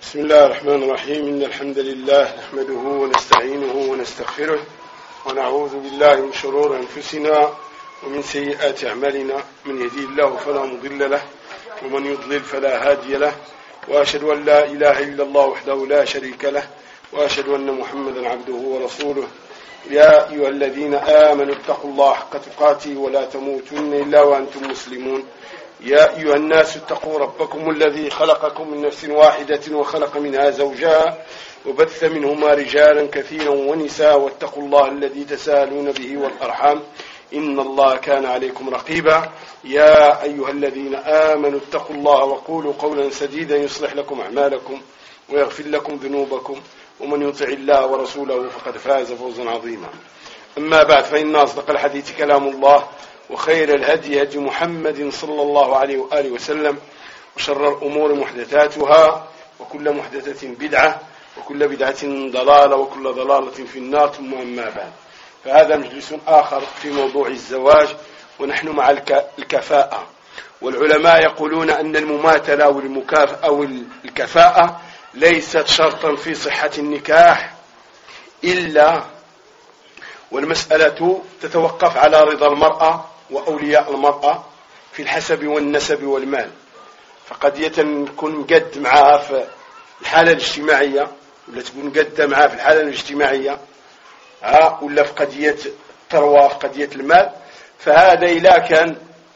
بسم الله الرحمن الرحيم. إن الحمد لله نحمده ونستعينه ونستغفره ونعوذ بالله من شرور أنفسنا ومن سيئات أعمالنا. من يهديه الله فلا مضل له ومن يضلل فلا هادي له، وأشهد أن لا إله إلا الله وحده لا شريك له، وأشهد أن محمدا عبده ورسوله. يا أيها الذين آمنوا اتقوا الله حق تقاته ولا تموتن إلا وأنتم مسلمون. يا أيها الناس اتقوا ربكم الذي خلقكم من نفس واحدة وخلق منها زوجها وبث منهما رجالا كثيرا ونساء، واتقوا الله الذي تساءلون به والأرحام إن الله كان عليكم رقيبا. يا أيها الذين آمنوا اتقوا الله وقولوا قولا سديدا يصلح لكم أعمالكم ويغفر لكم ذنوبكم، ومن يطع الله ورسوله فقد فاز فوزا عظيما. أما بعد، فإن أصدق الحديث كلام الله، وخير الهدي هدي محمد صلى الله عليه وآله وسلم، وشر الأمور محدثاتها، وكل محدثة بدعة، وكل بدعة ضلالة، وكل ضلالة في النار. ثم أما بعد، فهذا مجلس آخر في موضوع الزواج، ونحن مع الكفاءة. والعلماء يقولون أن المماثلة أو الكفاءة ليست شرطا في صحة النكاح، إلا والمسألة تتوقف على رضا المرأة وأولياء المرأة في الحسب والنسب والمال. فقد تكون قد معها في الحالة الاجتماعية، ولا تكون قد معها في الحالة الاجتماعية، ولا في قضية الثروة، في قضية المال. فهذا إذا كان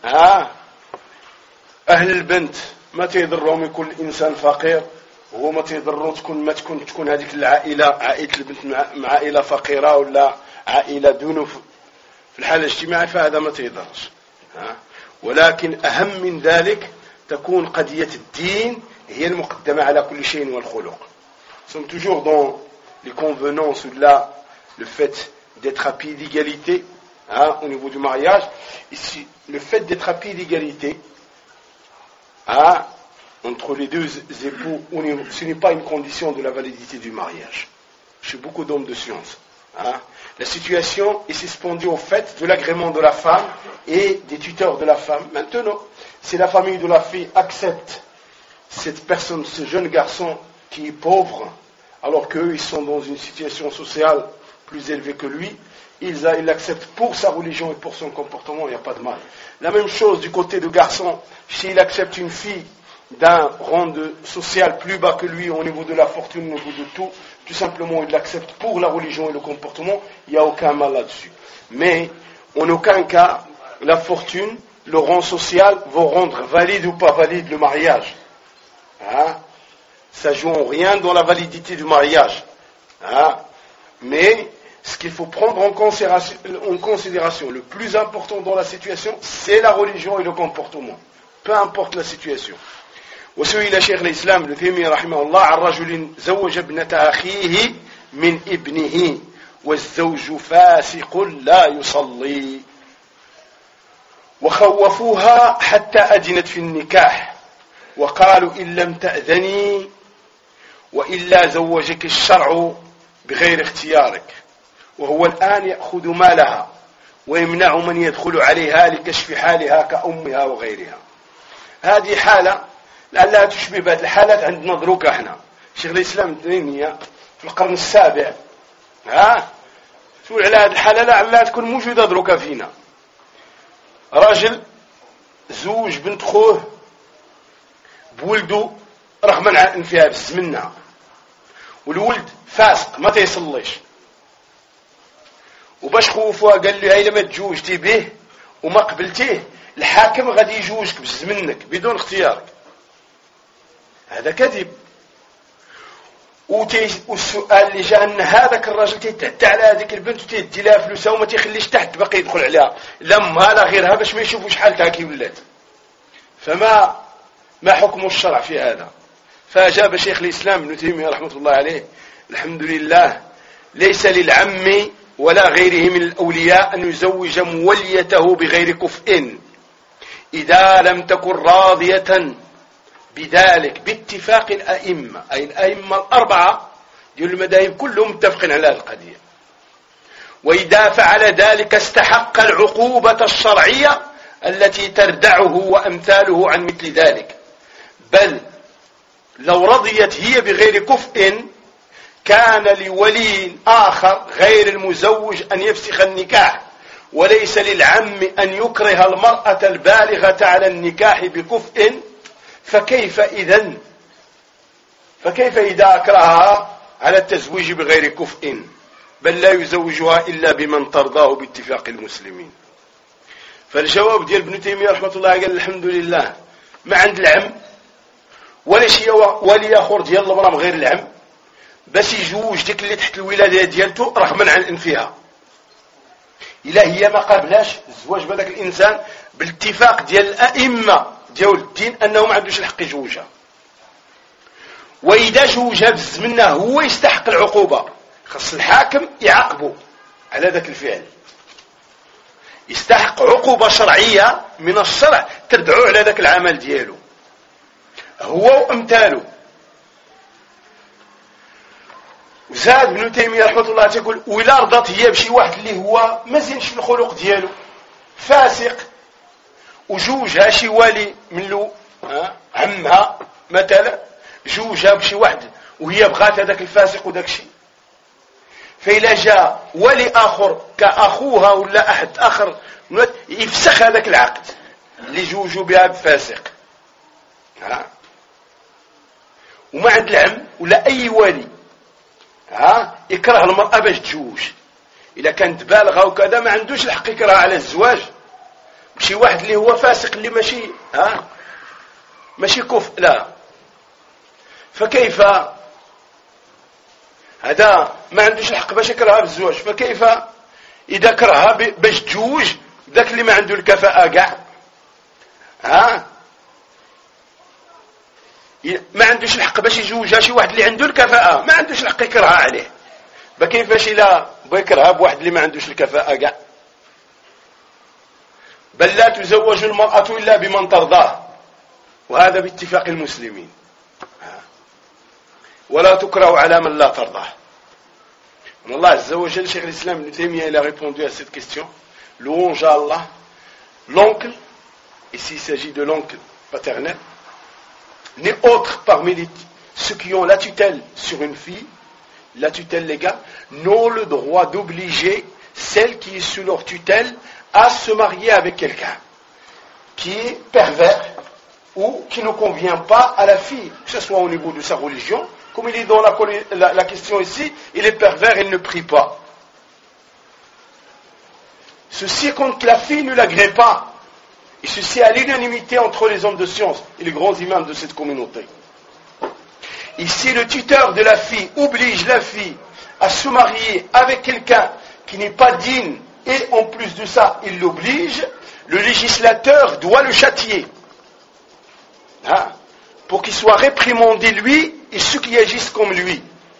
أهل البنت ما تيضرهم يكون الإنسان فقير، وهو ما تيضره تكون هذيك العائلة، عائلة البنت مع عائلة فقيرة ولا عائلة دونه في الحالة الاجتماعية، فهذا ما تيضرش. ولكن أهم من ذلك تكون قضية الدين هي المقدمة على كل شيء، والخلق. Nous sommes toujours dans les convenances ou le fait d'être à pied d'égalité au niveau du mariage. Ici, le fait d'être à pied d'égalité entre les deux époux, ce n'est pas une condition de la validité du mariage. Chez beaucoup d'hommes de science, la situation est suspendue au fait de l'agrément de la femme et des tuteurs de la femme. Maintenant, si la famille de la fille accepte cette personne, ce jeune garçon qui est pauvre, alors qu'eux ils sont dans une situation sociale plus élevée que lui, ils l'acceptent pour sa religion et pour son comportement, il n'y a pas de mal. La même chose du côté du garçon, s'il accepte une fille d'un rang social plus bas que lui au niveau de la fortune, au niveau de tout simplement il l'accepte pour la religion et le comportement, il n'y a aucun mal là-dessus. Mais en aucun cas la fortune, le rang social vont rendre valide ou pas valide le mariage. Ça joue en rien dans la validité du mariage. Mais ce qu'il faut prendre en considération, le plus important dans la situation, c'est la religion et le comportement, peu importe la situation. وسئل شيخ الإسلام ابن تيمية رحمه الله عن رجل زوج ابنة أخيه من ابنه والزوج فاسق لا يصلي، وخوفوها حتى أذنت في النكاح، وقالوا إن لم تأذني وإلا زوجك الشرع بغير اختيارك، وهو الآن يأخذ مالها ويمنع من يدخل عليها لكشف حالها كأمها وغيرها. هذه حالة لعلها تشبه بهذه الحالات عندنا دروك احنا. شيخ الإسلام ابن تيمية في القرن السابع تقول على هذه الحالة لعلها تكون موجودة دروك فينا. راجل زوج بنت خوه بولده رغم عن فيها بالزمنها، والولد فاسق ما تيصليش، وباش خوفوها قال له هاي لما تجوجتي به وما قبلتيه الحاكم غادي يجوزك بزمنك بدون اختيارك. هذا كذب. والسؤال اللي جاء ان هذاك الراجل تيتعدى على هذيك البنت وتيدي لها فلوسها وما تيخليش تحت باقي يدخل عليها لمها لا غيرها باش ما يشوفوا شحال تاكي ولات. فما حكم الشرع في هذا؟ فاجاب شيخ الاسلام ابن تيمية رحمه الله عليه: الحمد لله، ليس للعم ولا غيره من الاولياء ان يزوج موليته بغير كفء اذا لم تكن راضية بذلك باتفاق الأئمة، أي الأئمة الأربعة ديال المذاهب كلهم متفقين على هذه القضية. وإذا فعل ذلك استحق العقوبة الشرعية التي تردعه وأمثاله عن مثل ذلك، بل لو رضيت هي بغير كفء كان لولي آخر غير المزوج أن يفسخ النكاح، وليس للعم أن يكره المرأة البالغة على النكاح بكفء. فكيف إذا أكرهها على التزويج بغير كفء؟ بل لا يزوجها إلا بمن ترضاه باتفاق المسلمين. فالجواب ديال ابن تيمية رحمة الله قال الحمد لله ما عند العم ولا شي ولي آخر ديال المرأة من غير العم باش يجوج ديك اللي تحت الولادة ديالته رغما عن أنفها، إلا هي ما قابلاش الزواج بهذاك الإنسان بالاتفاق ديال الأئمة ديال الدين أنه ما عندوش الحق يجوجها. وإذا جوجها بالزمنة هو يستحق العقوبة، خاص الحاكم يعاقبه على ذاك الفعل، يستحق عقوبة شرعية من الشرع تردعو على ذاك العمل دياله هو وأمثاله. وزاد ابن تيمية رحمة الله تقول وإلا رضت هي بشي واحد اللي هو ما زينش في الخلق دياله فاسق، وجوجها شي والي من له عمها مثلا جوجها بشي واحد وهي بغات هذاك الفاسق وداك الشيء، فإلا جاء ولي آخر كأخوها ولا أحد آخر يفسخ هذاك العقد اللي جوجوا بها بفاسق، وما عند العم ولا أي والي يكره المرأة باش تجوج. إذا كانت بالغة وكذا ما عندوش الحق يكره على الزواج بشي واحد اللي هو فاسق اللي ماشي كفء لا. فكيف هذا ما عندوش الحق باش يكرهها بالزواج، فكيف إذا كرهها باش تجوج ذاك اللي ما عنده الكفاءة كاع ما عندوش الحق باش يجوجها شي واحد اللي عنده الكفاءة ما عندوش الحق يكرهها عليه، بكيفاش إلا بيكرهها بواحد اللي ما عندوش الكفاءة كاع؟ بل لا تزوج المرأة إلا بمن ترضاه، وهذا باتفاق المسلمين، ولا تكره على من لا ترضاه. الله عز وجل, Cheikh l'Islam Ibn Taymiyyah, il a répondu à cette question. Louange à Allah. L'oncle, ici il s'agit de l'oncle paternel, n'est autre parmi ceux qui ont la tutelle sur une fille, la tutelle légale, n'ont le droit d'obliger celle qui est sous leur tutelle à se marier avec quelqu'un qui est pervers ou qui ne convient pas à la fille, que ce soit au niveau de sa religion. Comme il est dans la question ici, il est pervers, il ne prie pas. Ceci contre la fille ne l'agrée pas. Et ceci à l'unanimité entre les hommes de science et les grands imams de cette communauté. Ici, le tuteur de la fille oblige la fille à se marier avec quelqu'un qui n'est pas digne, et en plus de ça, il l'oblige, le législateur doit le châtier. Pour qu'il soit réprimandé lui et ceux qui agissent comme lui.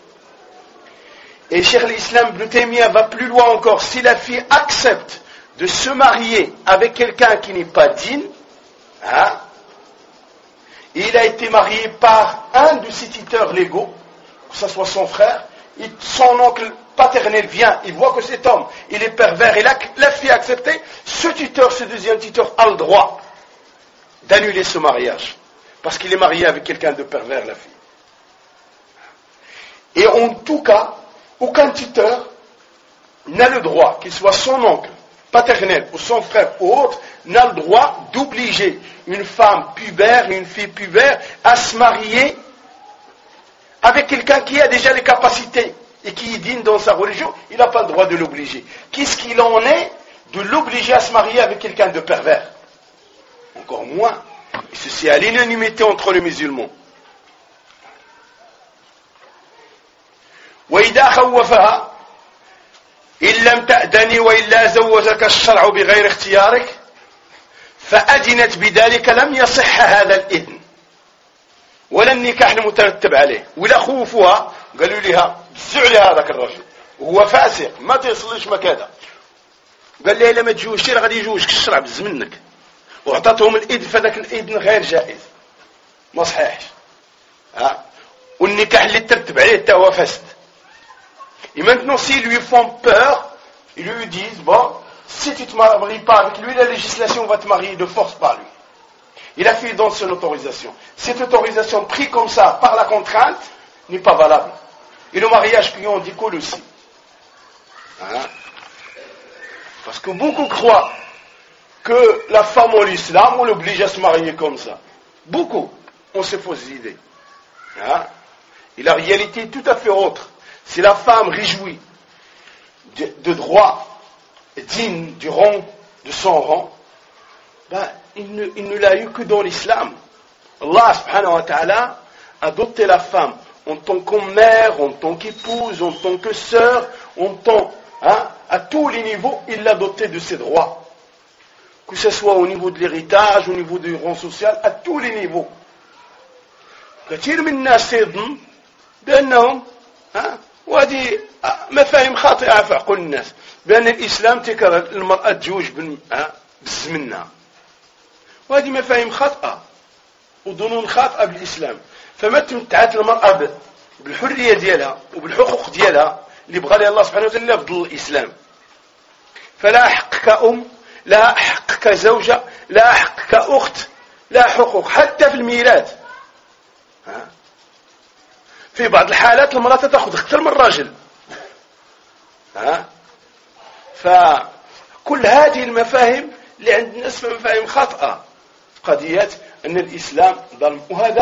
Et Cheikh l'Islam Ibn Taymiyyah va plus loin encore. Si la fille accepte de se marier avec quelqu'un qui n'est pas digne, il a été marié par un de ses tuteurs légaux, que ce soit son frère, et son oncle paternel vient, il voit que cet homme, il est pervers, et la fille a accepté, ce tuteur, ce deuxième tuteur, a le droit d'annuler ce mariage. Parce qu'il est marié avec quelqu'un de pervers, la fille. Et en tout cas, aucun tuteur n'a le droit, qu'il soit son oncle paternel ou son frère ou autre, n'a le droit d'obliger une femme pubère, une fille pubère, à se marier avec quelqu'un qui a déjà les capacités et qui est digne dans sa religion. Il n'a pas le droit de l'obliger. Qu'est-ce qu'il en est de l'obliger à se marier avec quelqu'un de pervers? Encore moins. Et ceci à l'unanimité entre les musulmans. وإذا خوفها إن لم تأذني وإلا زوجك الشرع بغير اختيارك فأذنت بذلك لم يصح هذا الإذن ولا النكاح المترتب عليه. ولا خوفوها قالوا لها بزعوا لها هذاك الرجل وهو فاسق ما تصليش مكذا، قال لها إلا ما تجوزش راه غادي يجوزك الشرع بزمنك، وعطاتهم الإذن، فذاك الإذن غير جائز ما صحيحش. والنكاح اللي ترتب عليه حتى هو فاسد. Et maintenant, s'ils lui font peur, ils lui disent, bon, si tu ne te maries pas avec lui, la législation va te marier de force par lui. Il a fait don de son autorisation. Cette autorisation prise comme ça, par la contrainte, n'est pas valable. Et le mariage qui en découle aussi. Hein? Parce que beaucoup croient que la femme en l'islam, on l'oblige à se marier comme ça. Beaucoup ont ces fausses idées. Hein? Et la réalité est tout à fait autre. Si la femme réjouit de droit digne du rang, de son rang, ben, il ne l'a eu que dans l'islam. Allah subhanahu wa ta'ala a doté la femme en tant que mère, en tant qu'épouse, en tant que sœur, à tous les niveaux, il l'a doté de ses droits. Que ce soit au niveau de l'héritage, au niveau du rang social, à tous les niveaux. كثير من الناس يظن بأنهم وهذه مفاهيم خاطئة في عقول الناس بأن الإسلام تكره المرأة تزوج بالزمنة وهذه مفاهيم خاطئة وظنون خاطئة بالإسلام فما تمتعت المرأة بالحرية ديالها وبالحقوق ديالها اللي بغى لها الله سبحانه وتعالى في ظل الإسلام فلا حق كأم لا حق كزوجة لا حق كأخت لا حقوق حتى في الميراث في بعض الحالات المرأة تأخذ أكثر من الرجل فكل هذه المفاهيم اللي عند الناس مفاهيم خاطئة قضية أن الإسلام ظلم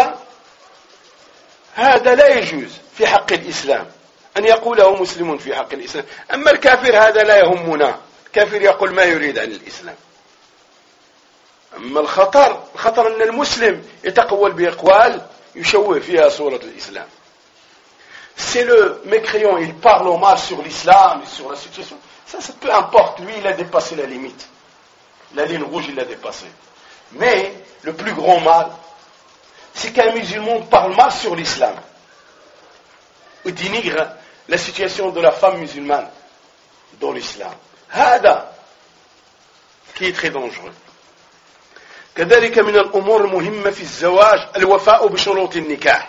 هذا لا يجوز في حق الإسلام أن يقوله مسلم في حق الإسلام أما الكافر هذا لا يهمنا الكافر يقول ما يريد عن الإسلام أما الخطر أن المسلم يتقول بأقوال يشوه فيها صورة الإسلام. C'est le mécréant, il parle mal sur l'islam, sur la situation. Ça peu importe, lui il a dépassé la limite. La ligne rouge il l'a dépassée. Mais le plus grand mal, c'est qu'un musulman parle mal sur l'islam. Ou dénigre la situation de la femme musulmane dans l'islam. هذا qui est très dangereux. كذلك من الأمور المهمة في الزواج الوفاء بشروط النكاح.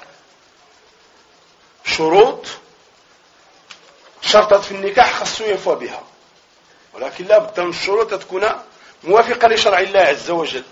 شرطت في النكاح خاصو يوفى بها ولكن لا بد من الشروط تكون موافقة لشرع الله عز وجل.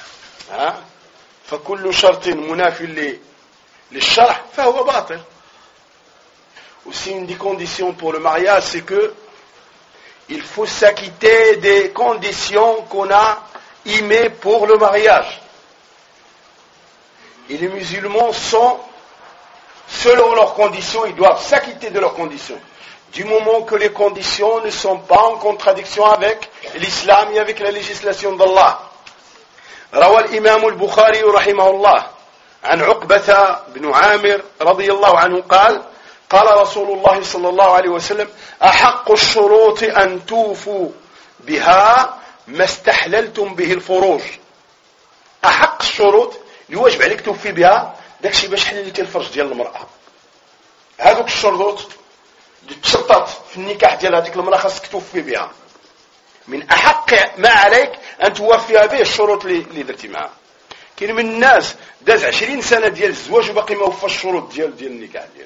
فكل شرط منافي للشرع فهو باطل. Aussi une des conditions pour le mariage, c'est que il faut s'acquitter des conditions qu'on a émises pour le mariage. Et les musulmans sont, selon leurs conditions, ils doivent s'acquitter de leurs conditions. Du moment que les conditions ne sont pas en contradiction avec l'islam et avec la législation d'Allah. روى الإمام البخاري رحمه الله عن عقبة بن عامر رضي الله عنه قال رسول الله صلى الله عليه وسلم أحق الشروط أن توفوا بها ما استحللتم به الفروج. أحق الشروط اللي واجب عليك توفي بها داكشي باش حللتي الفرج ديال المرأة. هذوك الشروط اللي تشرطات في النكاح ديال هذيك المرأة خاصك توفي بها. من أحق ما عليك أن توفيها به الشروط اللي درتي معها. كاين من الناس داز 20 سنة ديال الزواج وباقي ما وفاش الشروط ديال النكاح ديالو.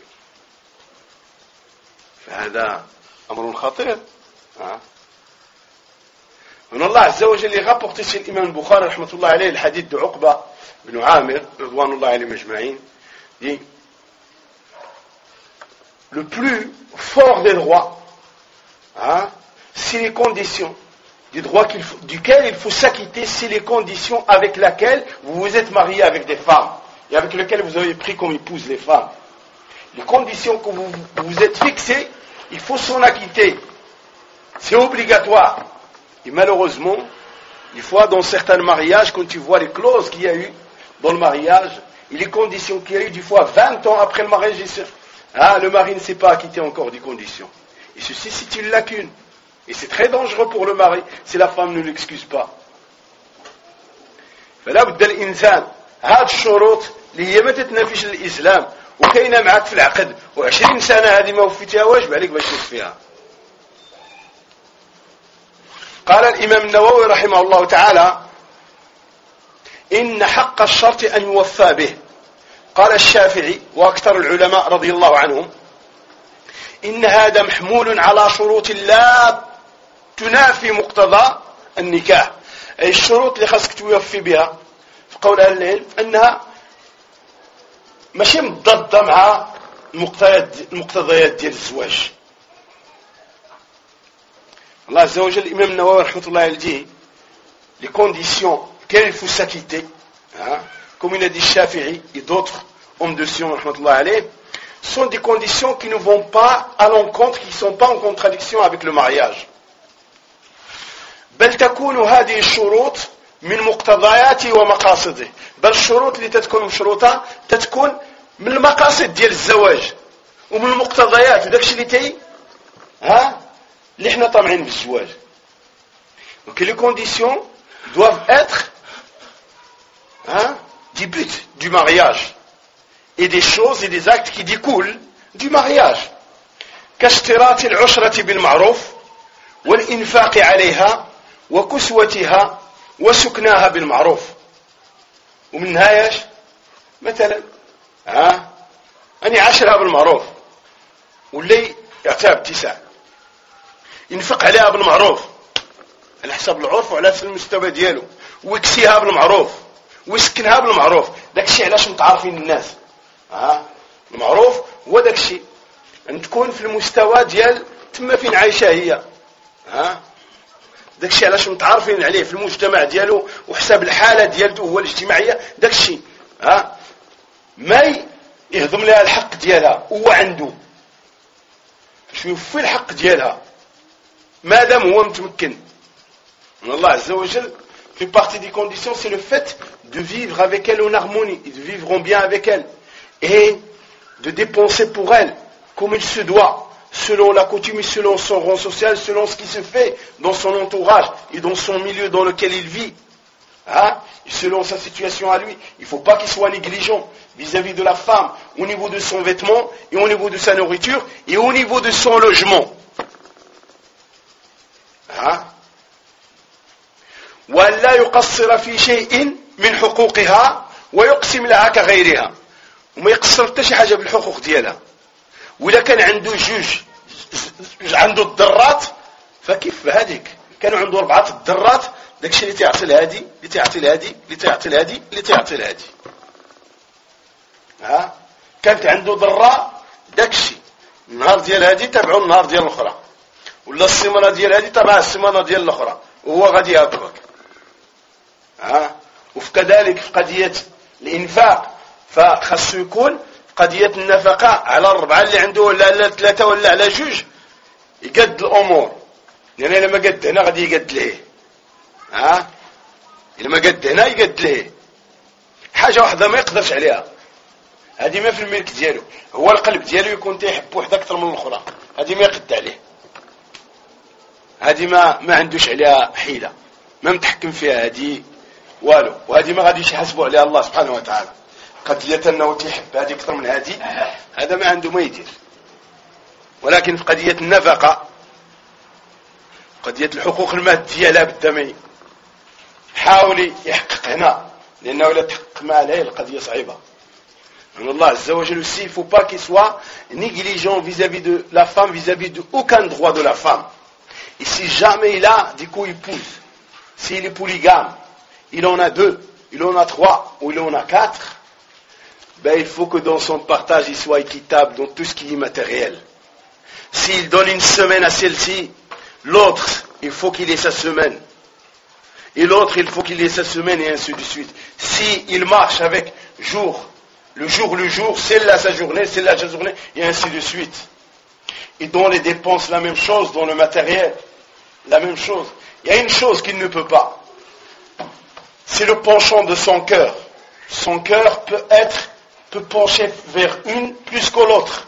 فهذا أمر خطير. من الله عز وجل اللي rapporté chez l'imam Bukhari رحمة الله عليه الحديث de عقبة بن عامر رضوان الله عليهم أجمعين dit le plus fort des droits c'est les conditions du droit duquel il faut s'acquitter, c'est les conditions avec lesquelles vous vous êtes marié avec des femmes et avec lesquelles vous avez pris comme épouse les femmes. Les conditions que vous vous êtes fixées, il faut s'en acquitter. C'est obligatoire. Et malheureusement, des fois dans certains mariages, quand tu vois les clauses qu'il y a eu dans le mariage, et les conditions qu'il y a eu, des fois 20 ans après le mariage, le mari ne s'est pas acquitté encore des conditions. Et ceci, c'est une lacune. Et c'est très dangereux pour le mari si la femme ne l'excuse pas. فلا بد الإنسان هذه الشروط اللي هي ما تتنافيش الإسلام وكاينه معك في العقد و20 سنة هذه ما وفيتها واجب عليك باش توفيها. قال الإمام النووي رحمه الله تعالى إن حق الشرط أن يوفى به. قال الشافعي وأكثر العلماء رضي الله عنهم إن هذا محمول على شروط لا تنافي مقتضى النكاح. أي الشروط اللي خاصك توفي بها في قول أهل العلم أنها ماشي مضادة مع المقتضيات ديال الزواج. الله عز وجل, الإمام النووي رحمة الله عليه, les conditions qu'elles il faut s'acquitter, hein, comme il a dit Shafi'i et d'autres hommes de Sion, رحمة الله عليه, sont des conditions qui ne vont pas à l'encontre, qui ne sont pas en contradiction avec le mariage. بل تكون هذه الشروط من مقتضياته ومقاصده. بل الشروط اللي تتكون مشروطة تتكون من المقاصد ديال الزواج ومن المقتضيات وداكشي اللي اللي احنا طامعين بالزواج. Donc les conditions doivent être du but du mariage et des choses et des actes qui découlent du mariage. كاشتراط العشرة بالمعروف والإنفاق عليها وكسوتها وسكناها بالمعروف. ومنها ايش؟ مثلا أني عاشرها بالمعروف واللي يعطيها باتساع, ينفق عليها بالمعروف على حساب العرف وعلى حسب المستوى ديالو, ويكسيها بالمعروف ويسكنها بالمعروف. داكشي علاش متعارفين الناس. المعروف هو داكشي ان تكون في المستوى ديال تما فين عايشه هي. داكشي علاش متعارفين عليه في المجتمع ديالو وحساب الحاله ديالته هو الاجتماعيه. داكشي ما يهضم لها الحق ديالها هو عنده باش يوفي الحق ديالها مادام هو متمكن. Allah Azza wa Jal fait partie des conditions, c'est le fait de vivre avec elle en harmonie, et de vivre bien avec elle, et de dépenser pour elle comme il se doit, selon la coutume et selon son rang social, selon ce qui se fait dans son entourage et dans son milieu dans lequel il vit, et selon sa situation à lui. Il ne faut pas qu'il soit négligent vis-à-vis de la femme au niveau de son vêtement et au niveau de sa nourriture et au niveau de son logement. ولا يقصر في شيء من حقوقها ويقسم لها كغيرها, وما يقصر حتى شي حاجه بالحقوق ديالها. وإذا كان عنده جوج عنده الضرات فكيف هذيك كانوا عنده 4 الضرات, داكشي اللي تيعطي لهادي اللي تيعطي لهادي اللي تيعطي لهادي اللي تيعطي لهادي. كانت عنده ضره داكشي النهار ديال هادي تابعوا النهار ديال الاخرى, ولا السيمانه ديال هادي تابعها السيمانه ديال الاخرى, وهو غادي هكاك. وكذلك في قضية الإنفاق فخاصو يكون قضية النفقة على 4 اللي عنده ولا على 3 ولا على 2 يقد الأمور, يعني لما قد هنا غادي يقد ليه, لما قد هنا يقد ليه. حاجة واحدة ما يقدرش عليها, هذه ما في الملك ديالو, هو القلب ديالو يكون تيحب وحدة أكثر من الأخرى, هذه ما يقد عليه, هذه ما عندوش عليها حيلة, ما متحكم فيها هذه والو, وهذه ما غاديش يحاسبوا عليها الله سبحانه وتعالى. قضية أنه تيحب هذه أكثر من هذه, هذا ما عنده ما يدير. ولكن في قضية النفقة, قضية الحقوق المادية لا بد ما يحاول يحقق هنا, لأنه لا تحقق مع العيل القضية صعيبة. من الله عز وجل aussi, il ne faut pas qu'il soit négligent vis-à-vis de la femme, vis-à-vis de aucun droit de la femme. Et si jamais il a des co-épouses, s'il est polygame, il en a 2, il en a 3 ou il en a 4, ben il faut que dans son partage il soit équitable dans tout ce qui est matériel. S'il donne une semaine à celle-ci, l'autre il faut qu'il ait sa semaine, et l'autre il faut qu'il ait sa semaine, et ainsi de suite. S'il marche avec le jour, celle-là sa journée, celle-là sa journée, et ainsi de suite. Et dans les dépenses la même chose, dans le matériel la même chose. Il y a une chose qu'il ne peut pas, c'est le penchant de son cœur. Son cœur peut pencher vers une plus que l'autre.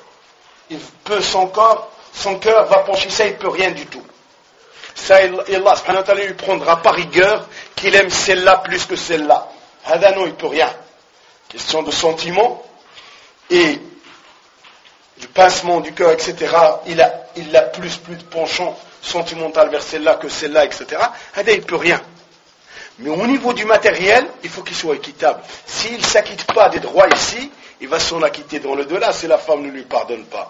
Son cœur va pencher, ça il ne peut rien du tout. Ça Allah subhanahu wa ta'ala lui prendra par rigueur qu'il aime celle-là plus que celle-là. Hada non, il ne peut rien. Question de sentiment et du pincement du cœur, etc. Il a plus de penchant sentimental vers celle-là que celle-là, etc. Hada il ne peut rien. Mais au niveau du matériel, il faut qu'il soit équitable. S'il ne s'acquitte pas des droits ici, il va s'en acquitter dans le delà si la femme ne lui pardonne pas.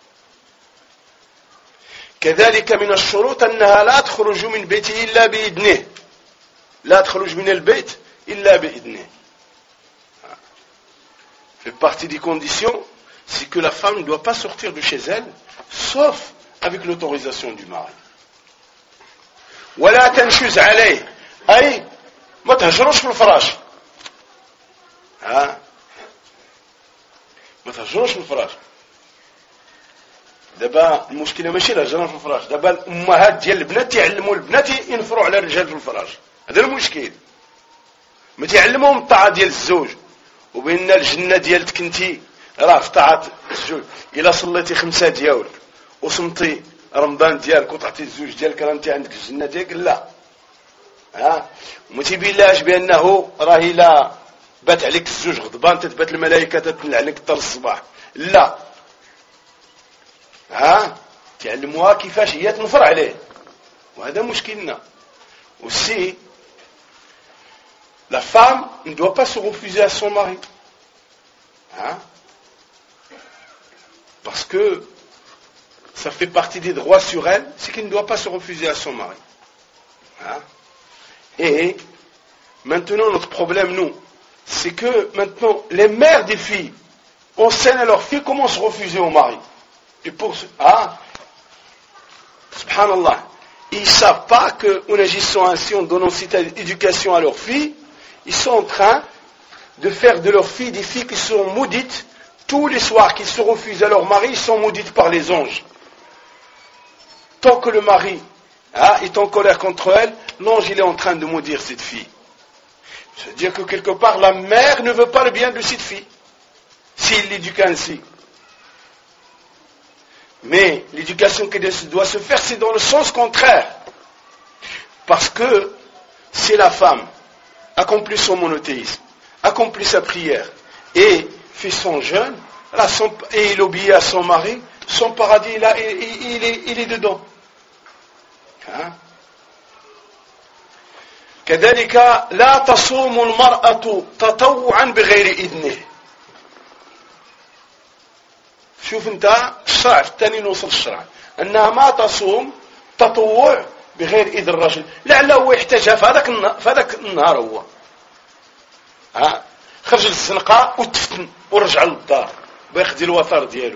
كذلك من الشروط أنها لا تخرج من بيته إلا بإذنه. لا تخرج من البيت إلا بإذنه. fait partie des conditions, c'est que la femme ne doit pas sortir de chez elle, sauf avec l'autorisation du mari. ولا تنشز عليه أي ما تهجروش في الفراش ما تهجروش في الفراش دابا المشكله ماشي الهجران في الفراش دابا الامهات ديال البنات يعلموا البنات ينفروا على الرجال في الفراش هذا المشكل ما تعلموهم الطاعه ديال الزوج وبان الجنه ديالك انتي راه في طاعه الزوج الا صليتي 5 ديالك وصمتي رمضان ديالك وطعتي الزوج ديالك راه انت عندك الجنه ديالك لا وما تيبينلاش بانه راهي لا بات عليك الزوج غضبان تتبات الملائكه تتنل عليك حتى الصباح لا تعلموها كيفاش هي تنفر عليه وهذا مشكلنا aussi la femme ne doit pas se refuser à son mari parce que ça fait partie des droits sur elle c'est qu'elle ne doit pas se refuser à son mari et maintenant notre problème nous c'est que maintenant les mères des filles enseignent à leurs filles comment se refuser au mari et pour subhanallah ils ne savent pas qu'en agissant ainsi en donnant cette éducation à leurs filles ils sont en train de faire de leurs filles des filles qui sont maudites tous les soirs qu'ils se refusent à leur mari ils sont maudites par les anges tant que le mari est en colère contre elle l'ange il est en train de maudire cette fille c'est-à-dire que quelque part la mère ne veut pas le bien de cette fille s'il l'éduque ainsi mais l'éducation qui doit se faire c'est dans le sens contraire parce que si la femme accomplit son monothéisme accomplit sa prière et fait son jeûne et il obéit à son mari son paradis là, il est dedans كذلك لا تصوم المرأة تطوعا بغير إذنه شوف انت الشرع الثاني نوصل الشرع انها ما تصوم تطوع بغير اذن الرجل لعله هو يحتاجها في هذاك النهار هو خرج للزنقه وتفتن ورجع للدار باخذ الوثر ديالو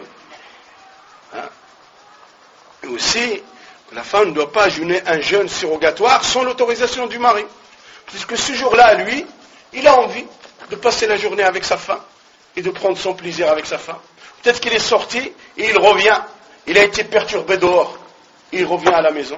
aussi la femme ne doit pas jeûner un jeûne surrogatoire sans l'autorisation du mari puisque ce jour-là lui il a envie de passer la journée avec sa femme et de prendre son plaisir avec sa femme peut-être qu'il est sorti et il revient. Il a été perturbé dehors. Il revient à la maison.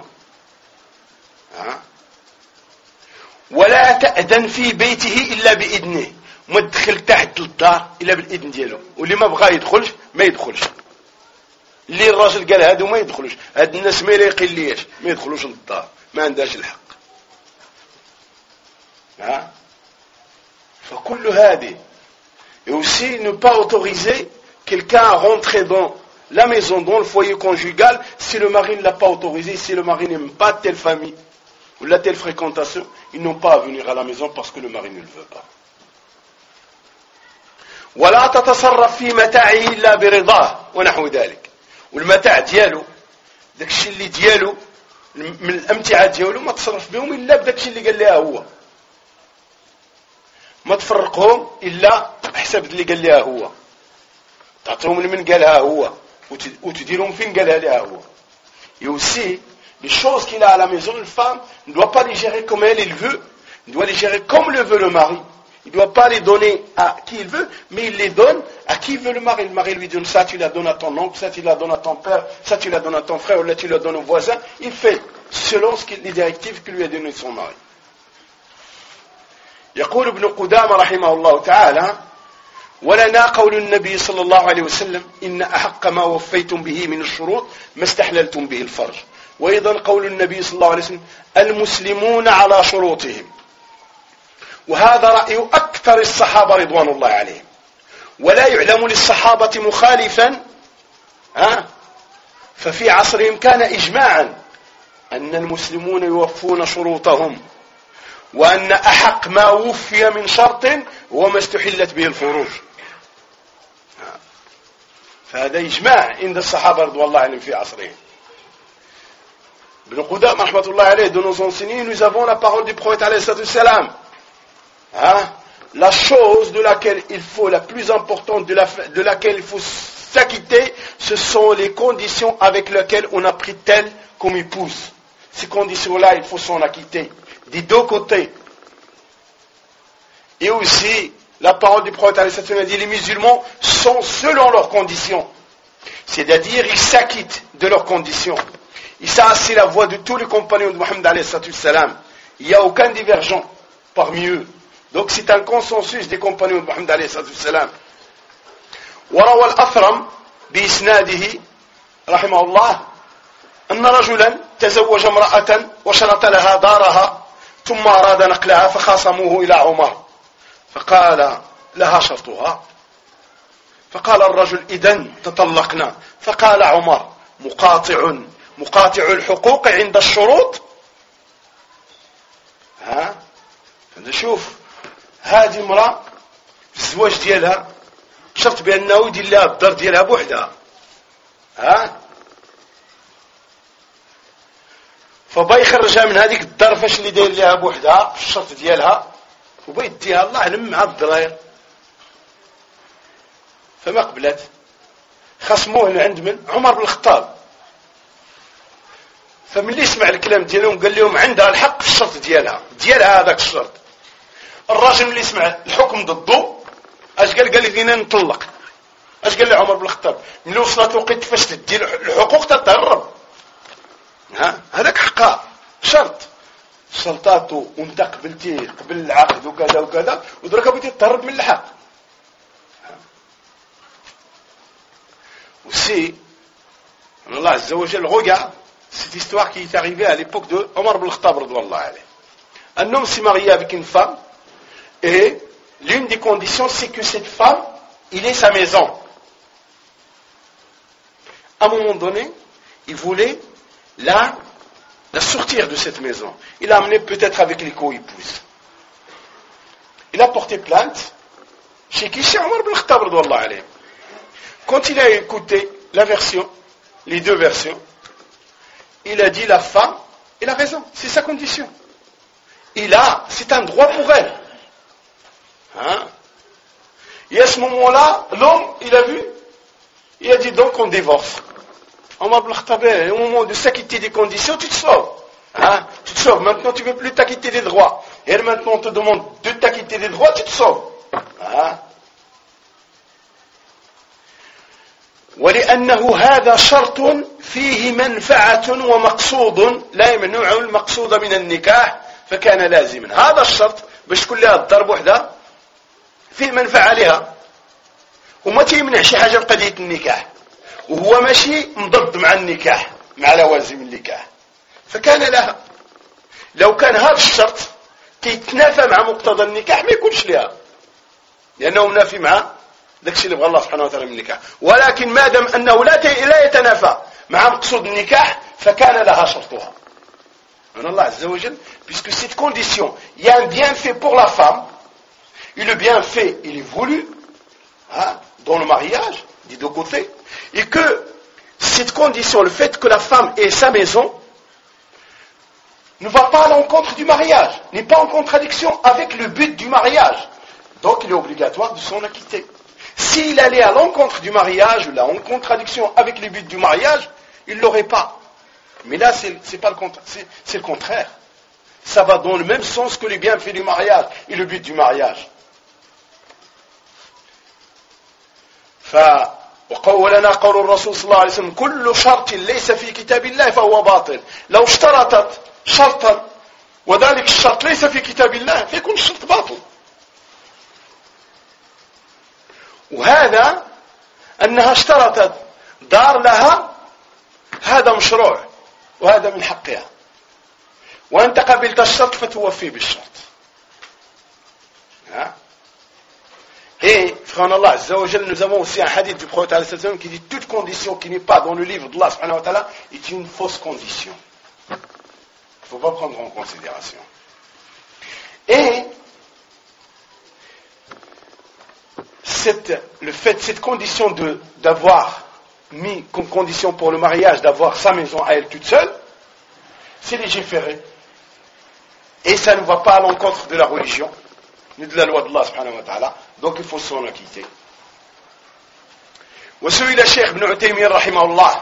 ولا تأذن في بيته إلا بإذنه. ما تدخل تحت الدار إلا بالإذن ديالو. واللي ما بغى يدخلش ما يدخلش. اللي الراجل قال هادو ما يدخلوش. هاد الناس ما يلاقي ليش ما يدخلوش للدار. ما عندهاش الحق. فكل هذه. Et aussi ne pas autoriser quelqu'un à rentrer dans la maison, dans le foyer conjugal, si le mari ne l'a pas autorisé, si le mari n'aime pas telle famille ou la telle fréquentation, ils n'ont pas à venir à la maison parce que le mari ne le veut pas. ولا تتصرف في متاعه إلا برضاه ونحو ذلك. والمتاع ديالو داك الشيء اللي ديالو من الأمتعة ديالو ما تصرف بهم إلا بداك الشيء اللي قال لها هو. ما تفرقهم إلا حسب اللي قال لها هو. تعطيهم لمن قالها هو وتديرهم فين قالها لها هو. Et aussi, les choses qu'il a à la maison, une femme ne doit pas les gérer comme elle veut, il doit les gérer comme le veut le mari. Il ne doit pas les donner à qui il veut, mais il les donne à qui veut le mari. Le mari lui donne ça, tu la donnes à ton oncle, ça tu la donnes à ton père, ça tu la donnes à ton frère, ou là tu la donnes au voisin. Il fait selon les directives que lui a donné son mari. يقول ابن قدامة رحمه الله تعالى ولنا قول النبي صلى الله عليه وسلم إن أحق ما وفيتم به من الشروط ما استحللتم به الفرج وأيضا قول النبي صلى الله عليه وسلم المسلمون على شروطهم وهذا رأي أكثر الصحابة رضوان الله عليهم ولا يعلم للصحابة مخالفا ففي عصرهم كان إجماعا أن المسلمون يوفون شروطهم وأن أحق ما وفي من شرط هو ما استحلت به الفروج فهذا إجماع عند الصحابة رضوان الله عليهم في عصرهم. Ibn Qudam rahmatullah alayhi de nous enseigner nous avons la parole du prophète alayhi salatu salam la chose de laquelle il faut, la plus importante de laquelle il faut s'acquitter, ce sont les conditions avec lesquelles on a pris telle comme épouse. Ces conditions-là, il faut s'en acquitter. Des deux côtés. Et aussi, la parole du prophète a dit, les musulmans sont selon leurs conditions. C'est-à-dire, ils s'acquittent de leurs conditions. Et ça, c'est la voix de tous les compagnons de Mohammed alayhi salam. Il n'y a aucun divergent parmi eux. Donc c'est un consensus des compagnons de Mohammed alayhi salam. وروى الأثرم بإسناده رحمه الله أن رجلا تزوج امرأة وشرط لها دارها ثم أراد نقلها فخاصموه إلى عمر فقال لها شرطها فقال الرجل إذن تطلقنا فقال عمر مقاطع الحقوق عند الشروط نشوف هذه امرأة في الزواج ديالها شرط بأنه يدير لها الدار ديالها بوحدها فبا يخرجها من هذيك الدار فاش اللي داير لها بوحدها في الشرط ديالها وبا يديها الله علم مع الضراير فما قبلت خصموه عند من عمر بن الخطاب فملي سمع الكلام ديالهم قال لهم عندها الحق في الشرط ديالها هذاك الشرط الراجل ملي سمع الحكم ضده اش قال لي فينا نطلق اش قال لي عمر بن الخطاب ملي وصلت الوقت فاش تدي الحقوق تتهرب هذاك حقها شرط شرطاته وانت قبلتي قبل العقد وكذا وكذا ودرك بغيتي تهرب من الحق aussi Allah Azza wa Jal regarde cette histoire qui est arrivée à l'époque de Omar ibn Khattab radhiyallahu anhu. Un homme s'est marié avec une femme et l'une des conditions c'est que cette femme il ait sa maison. À un moment donné il voulait la sortir de cette maison. Il l'a amené peut-être avec les co-épouses. Il a porté plainte chez qui? Chez Omar ibn Khattab radhiyallahu anhu. Quand il a écouté la version, les deux versions, il a dit la femme, elle a raison, c'est sa condition. C'est un droit pour elle. Et à ce moment-là, l'homme, il a vu, il a dit donc on divorce. Omar ibn Khattab, au moment de s'acquitter des conditions, tu te sauves. Tu te sauves, maintenant tu ne veux plus t'acquitter des droits. Et maintenant on te demande de t'acquitter des droits, tu te sauves. ولأنه هذا شرط فيه منفعة ومقصود لا يمنع المقصود من النكاح فكان لازما. هذا الشرط باش تكون لها الضرب وحده فيه منفعة لها وما تيمنع شي حاجة بقضية النكاح وهو ماشي مضد مع النكاح مع لوازم النكاح فكان لها. لو كان هذا الشرط كيتنافى مع مقتضى النكاح ما يكونش لها لأنه منافي مع داكشي اللي بغى الله سبحانه وتعالى من النكاح ولكن ما دام أنه لا يتنافى مع مقصود النكاح فكان لها شرطها. Allah Azza wa Jal, puisque cette condition, il y a un bienfait pour la femme et le bienfait il est voulu dans le mariage des deux côtés et que cette condition, le fait que la femme ait sa maison ne va pas à l'encontre du mariage, n'est pas en contradiction avec le but du mariage, donc il est obligatoire de s'en acquitter. S'il allait à l'encontre du mariage ou là en contradiction avec le but du mariage, il ne l'aurait pas. Mais là c'est pas le contraire, c'est le contraire. Ça va dans le même sens que les bienfaits du mariage et le but du mariage. وقولنا قول الرسول صلى الله عليه وسلم كل شرط ليس في كتاب الله فهو باطل. لو اشترطت شرطا وذلك الشرط ليس في كتاب الله فيكون الشرط باطل. وهذا أنها اشترطت دار لها هذا مشروع وهذا من حقها وأنت قبلت الشرط فتوفي بالشرط. Et, frère Allah Azza wa Jal, nous avons aussi un hadith du prophète qui dit toute condition qui n'est pas dans le livre d'Allah subhanahu wa ta'ala est une fausse condition. Il ne faut pas prendre en considération. Et cette condition d'avoir mis comme condition pour le mariage d'avoir sa maison à elle toute seule, c'est légiféré. Et ça ne va pas à l'encontre de la religion. ندل الواد الله سبحانه وتعالى. Donc il faut s'en acquitter. وسئل الشيخ ابن عثيمين رحمه الله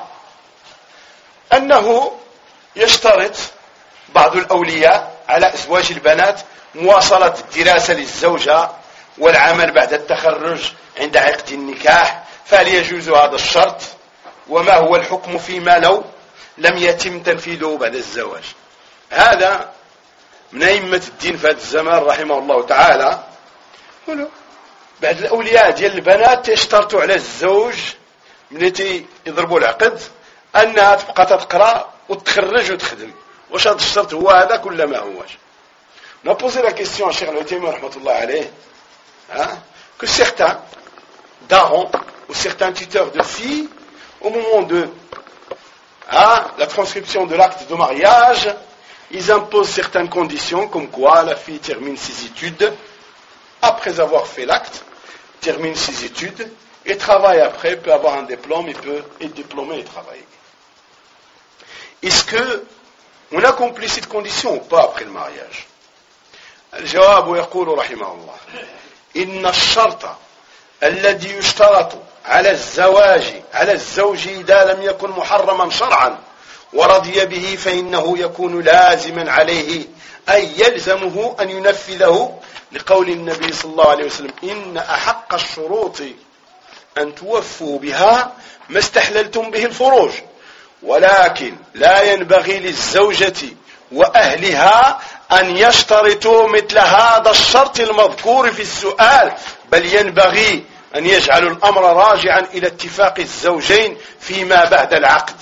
أنه يشترط بعض الأولياء على أزواج البنات مواصلة الدراسة للزوجة والعمل بعد التخرج عند عقد النكاح، فهل يجوز هذا الشرط؟ وما هو الحكم فيما لو لم يتم تنفيذه بعد الزواج؟ هذا من أئمة الدين في هذا الزمان رحمه الله تعالى. بعد الأولياء ديال البنات يشترطوا على الزوج ملي يضربوا العقد أنها تبقى تقرأ وتخرج وتخدم. واش هذا الشرط هو هذاك ولا ما هوش؟ نبوزي لا كيستيون الشيخ العثيمين رحمة الله عليه que certains darons ou certains tuteurs de filles au moment de la transcription de l'acte de mariage, ils imposent certaines conditions comme quoi la fille termine ses études après avoir fait l'acte, termine ses études et travaille après, peut avoir un diplôme, il peut être diplômé et travailler. Est-ce que on accomplit cette condition ou pas après le mariage? الجواب يقول رحمه الله إن الشرط الذي يشترط على الزوج إذا لم يكن محرما شرعا ورضي به فإنه يكون لازما عليه أي يلزمه أن ينفذه لقول النبي صلى الله عليه وسلم إن أحق الشروط أن توفوا بها ما استحللتم به الفروج ولكن لا ينبغي للزوجة وأهلها أن يشترطوا مثل هذا الشرط المذكور في السؤال بل ينبغي أن يجعلوا الأمر راجعا إلى اتفاق الزوجين فيما بعد العقد.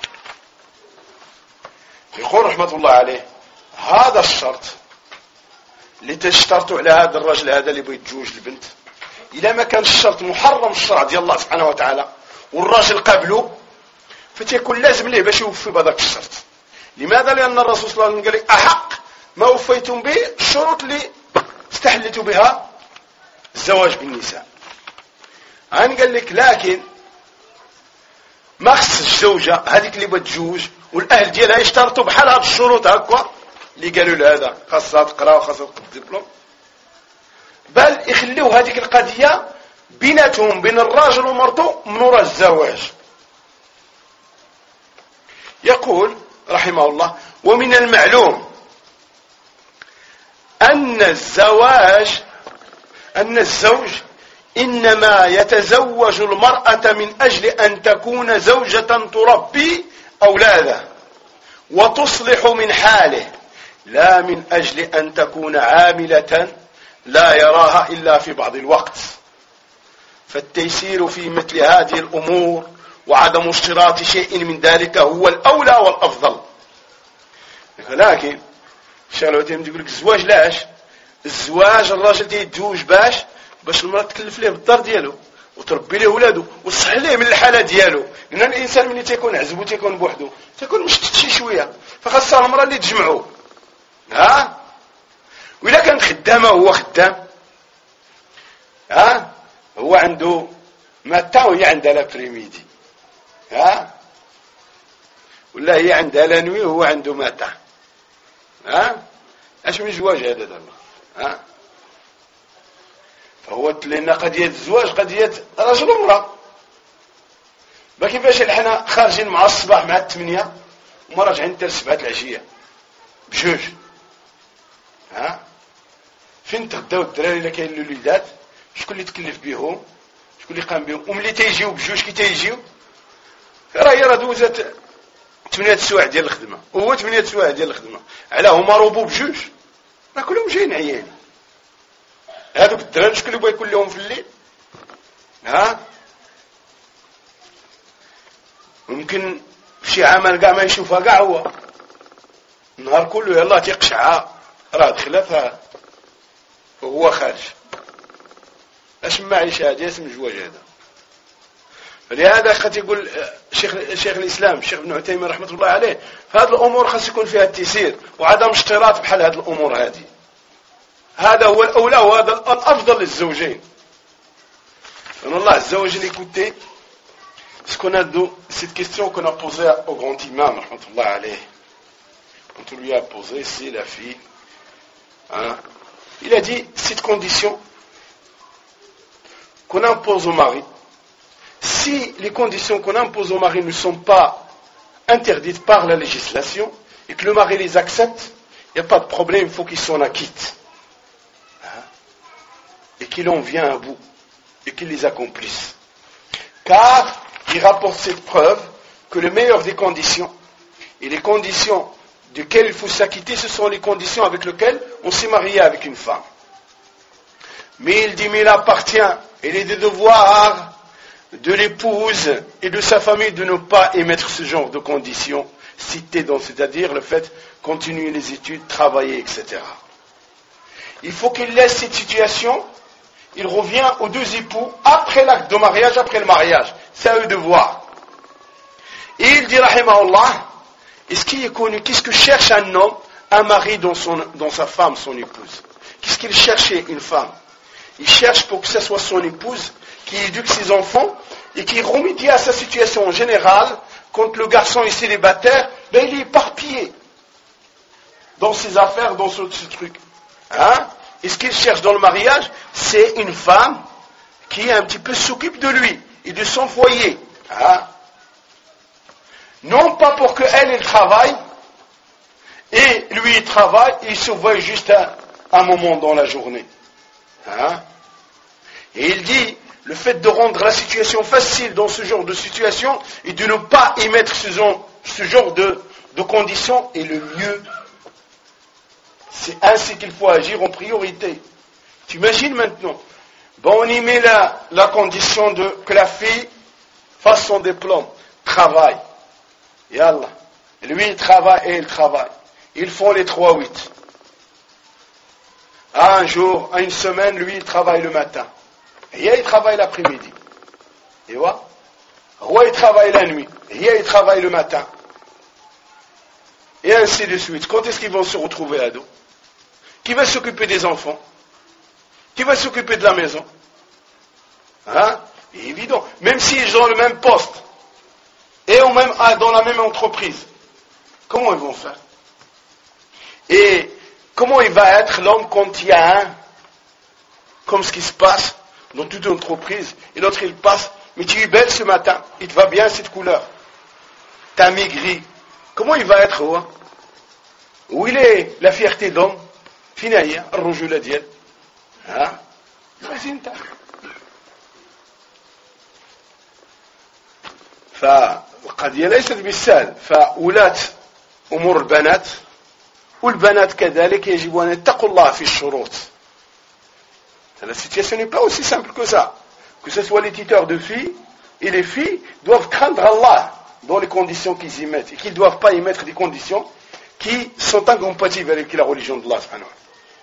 يقول رحمة الله عليه هذا الشرط اللي تشترطوا على هذا الرجل هذا اللي بيتزوج البنت إذا ما كان الشرط محرم الشرع ديال الله سبحانه وتعالى والراجل قبله فتيكون لازم ليه باش يوفي بهذاك الشرط. لماذا؟ لأن الرسول صلى الله عليه وسلم قال لك أحق ما وفيتم به الشروط اللي استحلتوا بها الزواج بالنساء. قال لك لكن ما خص الزوجة هذيك اللي بتجوج والأهل ديالها يشترطوا بحال هاد الشروط هكا اللي قالوا له هذا خاصها تقرا وخاصها تاخذ الدبلوم، بل يخليوا هذيك القضية بيناتهم بين الراجل ومرته من وراء الزواج. يقول رحمه الله ومن المعلوم أن الزوج إنما يتزوج المرأة من أجل أن تكون زوجة تربي أولاده وتصلح من حاله لا من أجل أن تكون عاملة لا يراها إلا في بعض الوقت. فالتيسير في مثل هذه الأمور وعدم اشتراط شيء من ذلك هو الأولى والأفضل. لكن الشيخ العثيمين يقول لك الزواج لاش؟ الزواج الراجل يتزوج باش المرأة تكلف ليه بالدار ديالو وتربي ليه ولادو وتصح ليه من الحالة ديالو، لأن الإنسان ملي تيكون عزبو تيكون بوحدو تيكون مشتت شي شوية فخاصها المرأة اللي تجمعو. وإلا كانت خدامة وهو خدام هو عنده ماتا وهي عندها لابريميدي ولا هي عندها لا نوي وهو عنده ماتا اش من زواج هذا دابا فهو لأن قضية الزواج قضية رجل ومرأة. كيفاش احنا خارجين مع الصباح مع 8 وما راجعين حتى 7 العشية بجوج فين تغداو الدراري الا كاين الوليدات شكون اللي تكلف بهم شكون اللي قام بهم وملي تيجيو بجوج كي تيجيو راه دوزات 8 سوايع ديال الخدمه وهو 8 سوايع ديال الخدمه علاه هما روبو بجوج راه كلهم جايين عيانين. هذوك الدراري شكون اللي بغا يكون لهم في الليل ممكن شي عمل كاع ما يشوفها كاع هو النهار كله يلاه تيقشع راه دخلتها وهو خارج. اش معيشه هذه اسم الزواج هذا؟ فلهذا خاص يقول شيخ الاسلام الشيخ ابن عثيمين رحمه الله عليه هذه الامور خاص يكون فيها التيسير وعدم اشتراط بحال هذه الامور هذه. هذا هو الاولى وهذا الافضل للزوجين. ان الله عز وجل écoutez ce qu'on a cette question qu'on a posée au grand imam rahmatullah alayh quand on lui a posé si la fille Il a dit, cette condition qu'on impose au mari, si les conditions qu'on impose au mari ne sont pas interdites par la législation, et que le mari les accepte, il n'y a pas de problème, il faut qu'il s'en acquitte. Et qu'il en vienne à bout, et qu'il les accomplisse. Car il rapporte cette preuve que le meilleur des conditions, et les conditions desquelles il faut s'acquitter, ce sont les conditions avec lesquelles on s'est marié avec une femme. Mais il dit, mais il appartient, il est des devoirs de l'épouse et de sa famille de ne pas émettre ce genre de conditions citées, c'est-à-dire le fait de continuer les études, travailler, etc. Il faut qu'il laisse cette situation, il revient aux deux époux après l'acte de mariage, après le mariage. C'est à eux de voir. Et il dit, rahimahullah, est-ce qu'il est connu, qu'est-ce que cherche un homme, un mari dans sa femme, son épouse? Qu'est-ce qu'il cherchait, une femme? Il cherche pour que ce soit son épouse qui éduque ses enfants et qui remédie à sa situation générale. Quand le garçon est célibataire, ben il est éparpillé dans ses affaires, dans ce truc. Et ce qu'il cherche dans le mariage, c'est une femme qui un petit peu s'occupe de lui et de son foyer. Non pas pour qu'elle travaille, et lui il travaille, et il se voit juste un moment dans la journée. Et il dit, le fait de rendre la situation facile dans ce genre de situation, et de ne pas émettre ce genre de conditions, est le mieux. C'est ainsi qu'il faut agir en priorité. Tu imagines maintenant, on y met la condition que la fille fasse son diplôme, travaille. Yallah. Lui, il travaille et il travaille. Ils font les 3-8. Un jour, à une semaine, lui, il travaille le matin. Et il travaille l'après-midi. Et voilà. Il travaille la nuit. Et il travaille le matin. Et ainsi de suite. Quand est-ce qu'ils vont se retrouver ados? Qui va s'occuper des enfants? Qui va s'occuper de la maison? C'est évident. Même s'ils ont le même poste et dans la même entreprise, comment ils vont faire? Et comment il va être l'homme quand il y a comme ce qui se passe dans toute entreprise, et l'autre il passe, mais tu es belle ce matin, il te va bien cette couleur, t'as maigri, comment il va être? Où il est la fierté d'homme? Finaïa, الرجولة ديال imagine انت. فالقضية ليست بالسهل. فولاة أمور البنات والبنات كذلك يجب أن يتقوا الله في الشروط. La situation n'est pas aussi simple que ça. Que ce soit les tuteurs de filles et les filles doivent craindre Allah dans les conditions qu'ils y mettent et qu'ils ne doivent pas y mettre des conditions qui sont incompatibles avec la religion d'Allah subhanahu wa ta'ala.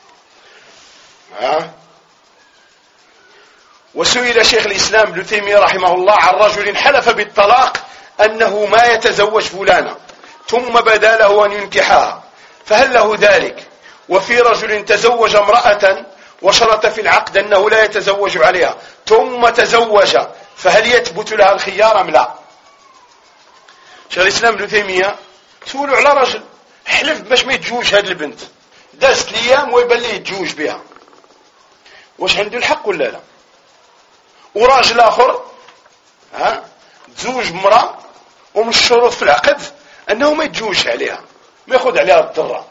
وسئل شيخ الإسلام ابن تيمية رحمه الله عن رجل حلف بالطلاق أنه ما يتزوج فلانا ثم بدا له أن ينكحها فهل له ذلك؟ وفي رجل تزوج امرأة وشرط في العقد أنه لا يتزوج عليها ثم تزوج فهل يثبت لها الخيار أم لا؟ شيخ الإسلام ابن تيمية سولوا على رجل حلف باش ما يتزوج هذه البنت دازت الأيام ويبان ليه يتزوج بها واش عنده الحق ولا لا؟ وراجل آخر تزوج بمرأة ومن الشروط في العقد أنه ما يتزوجش عليها ما ياخذ عليها الضرة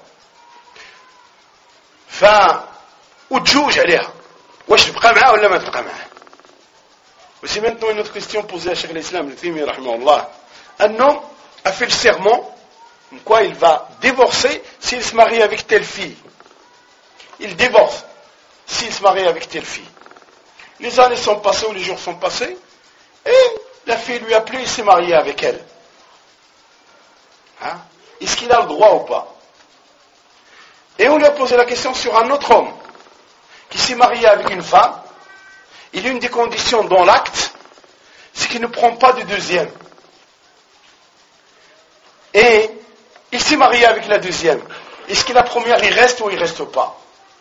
وتزوج عليها واش تبقى معاه ولا ما تبقى معاه؟ وسي maintenant une autre question posée à Cheikh l'Islam Ibn Taymiyyah rahimahullah. Un homme a fait le serment quoi il va divorcer s'il se marie avec telle fille. Il divorce s'il se marie avec telle fille. Les années sont passées ou les jours sont passés et la fille lui a plu, il s'est marié avec elle. Est-ce qu'il a le droit ou pas? Et on lui a posé la question sur un autre homme qui s'est marié avec une femme. Il y a une des conditions dans l'acte, c'est qu'il ne prend pas de deuxième. Et il s'est marié avec la deuxième. Est-ce que la première il reste ou il reste pas?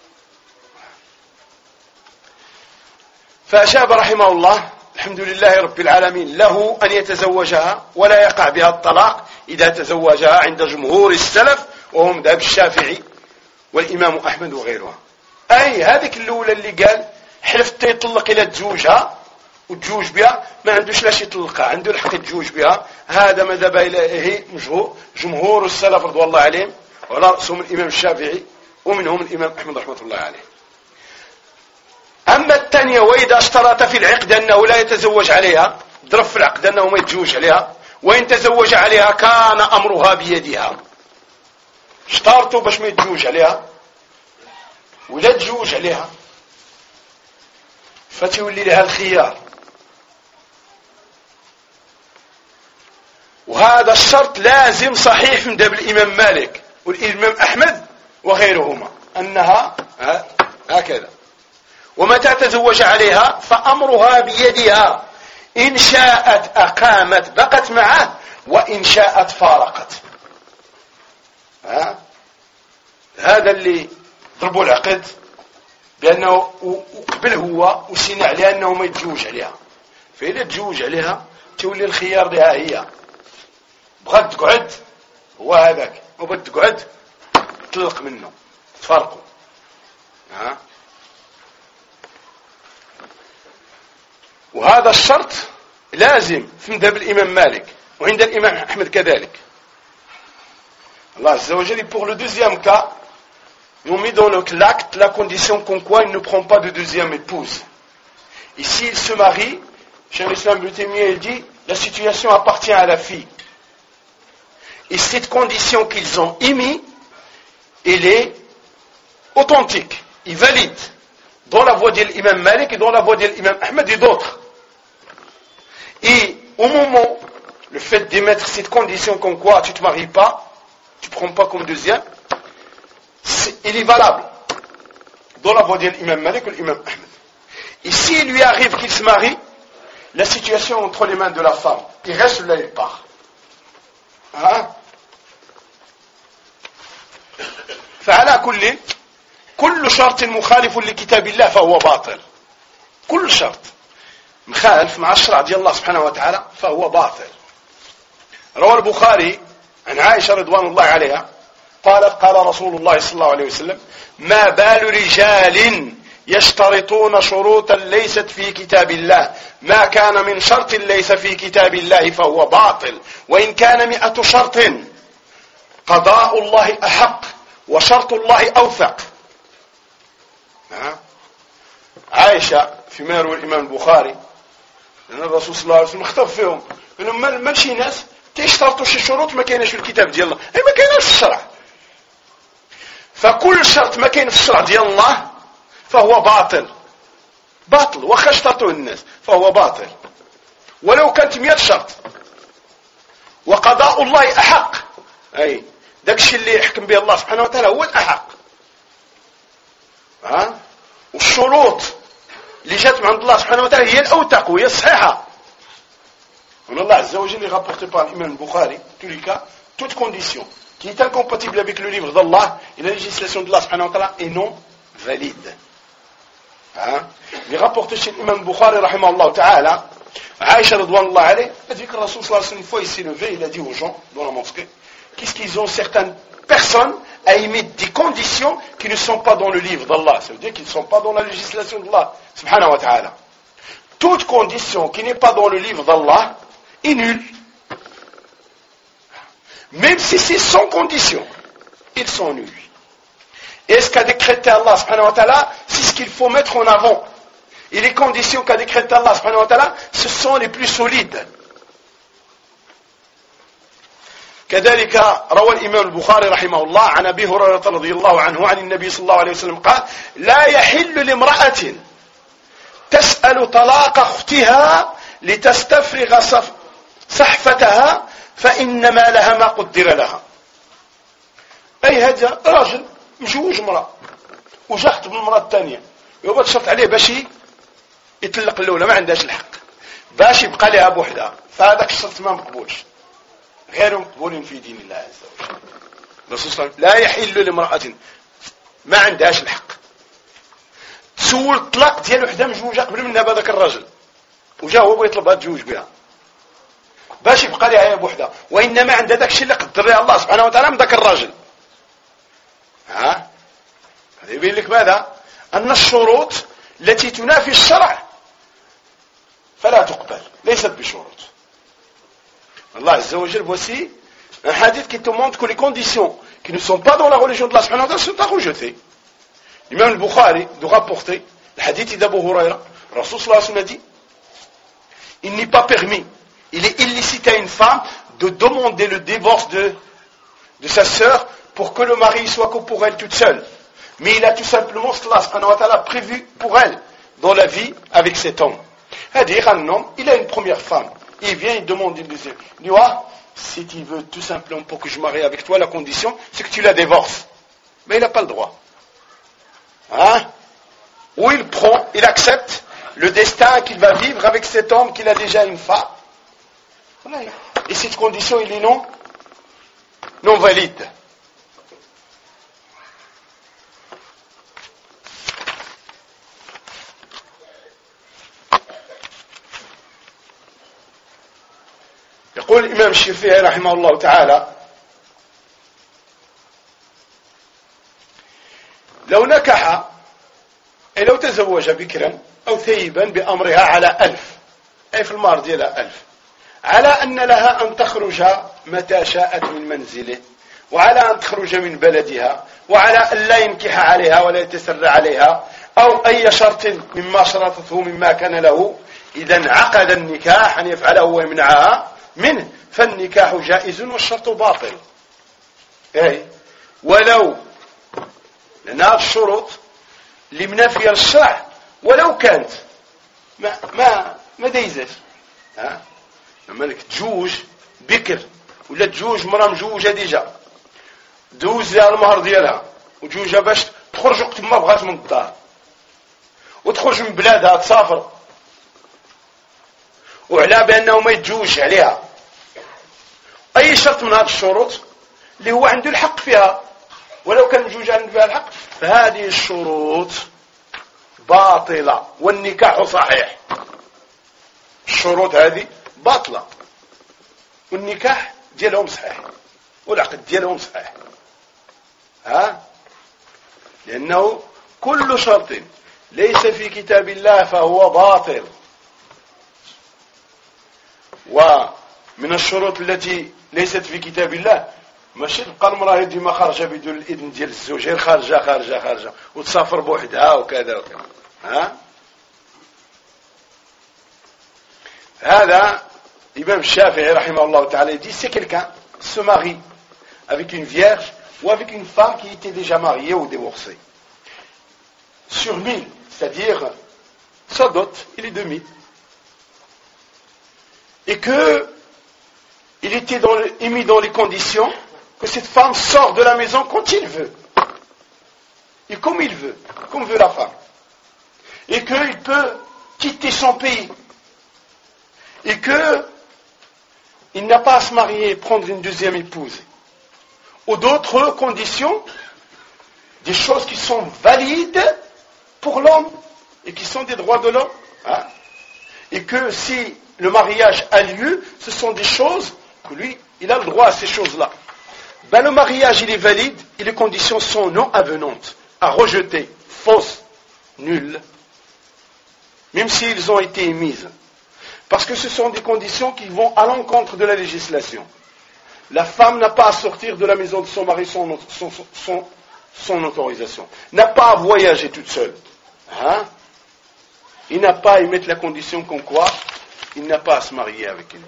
فأجاب رحمه الله الحمد لله رب العالمين له أن يتزوجها ولا يقع بها الطلاق إذا تزوجها عند جمهور السلف وهم مذهب الشافعي والإمام أحمد وغيرها. اي هذيك الاولى اللي قال حلفت يطلق الى تزوجها وتزوج بها، ما عندوش لاش يطلقها، عنده الحق يتزوج بها. هذا ما ذهب اليه جمهور السلف رضوان الله عليهم، وعلى راسهم الامام الشافعي ومنهم الامام احمد رحمه الله عليه. اما الثانيه واذا اشترط في العقد انه لا يتزوج عليها، ضرب في العقد انه ما يتزوج عليها، وان تزوج عليها كان امرها بيدها. اشترطوا باش ما يتزوج عليها ولا تزوج عليها، فتولي لها الخيار. وهذا الشرط لازم صحيح في مذهب الامام مالك والامام احمد وغيرهما انها هكذا. ومتى تزوج عليها فامرها بيدها، ان شاءت اقامت بقت معه، وان شاءت فارقت. هذا اللي ضربوا العقد بانه قبل هو وسين عليها انه ما يتزوج عليها. فاذا تزوج عليها تولي الخيار لها هي، بغات تقعد هو هذاك، وبغات تقعد تطلق منه، تفرقوا. وهذا الشرط لازم في مذهب الامام مالك وعند الامام احمد كذلك. Allah Azza wa Jalla, pour le deuxième cas, ils ont mis dans l'acte la condition comme quoi il ne prend pas de deuxième épouse. Ici, il se marie, Cheikh l'Islam Ibn Taymiyyah, il dit, la situation appartient à la fille. Et cette condition qu'ils ont émise, elle est authentique, elle valide, dans la voie de l'imam Malik et dans la voie de l'imam Ahmed et d'autres. Et au moment, le fait d'émettre cette condition comme quoi tu ne te maries pas, tu ne prends pas comme deuxième, il est valable dans la voie de l'imam Malik ou l'imam Ahmed. Et s'il lui arrive qu'il se marie, la situation entre les mains de la femme, il reste là, il part. فعلى كل شرط مخالف لكتاب الله فهو باطل. كل شرط مخالف مع الشرع ديال الله سبحانه وتعالى فهو باطل. روى البخاري عن عائشة رضوان الله عليها قالت قال رسول الله صلى الله عليه وسلم ما بال رجال يشترطون شروطا ليست في كتاب الله ما كان من شرط ليس في كتاب الله فهو باطل وإن كان 100 شرط قضاء الله أحق وشرط الله أوثق. عائشة فيما يروي الإمام البخاري أن الرسول صلى الله عليه وسلم اختار فيهم أنهم ما شي ناس تشترطوا شي شروط ما كايناش في الكتاب ديال الله، ما كايناش في الشرع. فكل شرط ما كاين في الشرع ديال الله فهو باطل. واخا اشترطوه الناس فهو باطل ولو كانت 100 شرط. وقضاء الله أحق، أي داكشي اللي يحكم به الله سبحانه وتعالى هو الأحق. والشروط اللي جات من عند الله سبحانه وتعالى هي الأوثق وهي الصحيحة. Allah Azza wa Jalla est rapporté par l'imam Bukhari, tous les cas, toute condition qui est incompatible avec le livre d'Allah et la législation d'Allah subhanahu wa ta'ala est non valide. Il est rapporté chez l'imam Bukhari rahimahullah ta'ala, Aïcha radouanallah alayhi, a dit que le Rasul sallallahu alayhi wa sallam, une fois il s'est levé, il a dit aux gens dans la mosquée, qu'est-ce qu'ils ont certaines personnes à émettre des conditions qui ne sont pas dans le livre d'Allah, ça veut dire qu'ils ne sont pas dans la législation d'Allah subhanahu wa ta'ala. Toute condition qui n'est pas dans le livre d'Allah est nul. Même si c'est sans condition, ils sont nuls. Et ce qu'a décrété Allah subhanahu wa ta'ala, c'est ce qu'il faut mettre en avant. Et les conditions qu'a décrété Allah subhanahu wa ta'ala, ce sont les plus solides. كذلك روى الإمام البخاري رحمه الله عن أبي هريرة رضي الله عنه عن النبي صلى الله عليه وسلم قال لا يحل لامرأة تسأل طلاق أختها لتستفرغ صحفتها فإنما لها ما قدر لها. أي هذا رجل مجوج امرأة وجحت بالمرأة الثانية يبقى تشرط عليه باش يطلق الأولى ما عندهاش الحق باش يبقى لها بوحدها، فهذاك الشرط ما مقبولش غير مقبول في دين الله عز وجل. الرسول صلى الله عليه وسلم لا يحل لامرأة ما عندهاش الحق تسول الطلاق ديال وحده مجوجه قبل منها بهذاك الرجل وجا هو بغى يطلبها تزوج بها باش يبقى لها هي بوحدها، وانما عند داك الشيء اللي قدر لها الله سبحانه وتعالى من ذاك الرجل. هذا يبين لك ماذا أن الشروط التي تنافي الشرع فلا تقبل، ليست بشروط. Allah Azza wa Jal, voici un hadith qui te montre que les conditions qui ne sont pas dans la religion de Allah subhanahu wa ta'ala sont à rejeter. L'imam al-Bukhari de rapporter le hadith d'Abu Huraira, Rasul sallallahu alayhi wa sallam a dit, il n'est pas permis, il est illicite à une femme de demander le divorce de sa sœur pour que le mari soit que pour elle toute seule. Mais il a tout simplement, Allah subhanahu wa ta'ala, prévu pour elle dans la vie avec cet homme. C'est-à-dire, un homme, il a une première femme. Il vient, il demande une deuxième. Il dit, si tu veux tout simplement pour que je marie avec toi, la condition, c'est que tu la divorces. Mais il n'a pas le droit. Ou il prend, il accepte le destin qu'il va vivre avec cet homme qu'il a déjà une femme. Et cette condition, il est non valide. يقول الإمام الشافعي رحمه الله تعالى: لو نكح أي لو تزوج بكرا أو ثيبا بأمرها على 1000، أي في المهر ديالها 1000، على أن لها أن تخرج متى شاءت من منزله، وعلى أن تخرج من بلدها، وعلى أن لا ينكح عليها ولا يتسرى عليها أو أي شرط مما شرطته مما كان له، إذا عقد النكاح أن يفعله ويمنعها منه، فالنكاح جائز والشرط باطل. أي ولو، لأن هذه الشروط اللي منافية للشرع ولو كانت ما دايزاش. لما انك تجوج بكر ولا تجوج مرأة مجوجة ديجا، دوز لها المهر ديالها وتجوجها باش تخرج وقت ما بغات من الدار، وتخرج من بلادها تسافر، وعلى بأنه ما يتجوج عليها أي شرط من هذه الشروط اللي هو عنده الحق فيها، ولو كان الزوج عنده فيها الحق، فهذه الشروط باطلة والنكاح صحيح. الشروط هذه باطلة والنكاح ديالهم صحيح والعقد ديالهم صحيح. لأنه كل شرط ليس في كتاب الله فهو باطل. ومن الشروط التي ليست في كتاب الله ماشي تبقى المرأة ديما خارجة بدون الإذن ديال الزوج، غير خارجة وتسافر بوحدها وكذا وكذا. هذا الإمام الشافعي رحمه الله تعالى dit c'est quelqu'un se marie avec une vierge ou avec une femme qui était déjà mariée ou divorcée sur 1000, c'est-à-dire sa dot il est de 1000, et que il était mis dans les conditions que cette femme sort de la maison quand il veut et comme il veut, comme veut la femme, et qu'il peut quitter son pays, et que il n'a pas à se marier et prendre une deuxième épouse, ou d'autres conditions, des choses qui sont valides pour l'homme et qui sont des droits de l'homme, et que si le mariage a lieu, ce sont des choses que lui, il a le droit à ces choses-là. Le mariage, il est valide et les conditions sont non avenantes, à rejeter, fausses, nulles, même s'ils ont été émises. Parce que ce sont des conditions qui vont à l'encontre de la législation. La femme n'a pas à sortir de la maison de son mari sans autorisation. N'a pas à voyager toute seule. Il n'a pas à y mettre la condition comme quoi il n'a pas à se marier avec elle.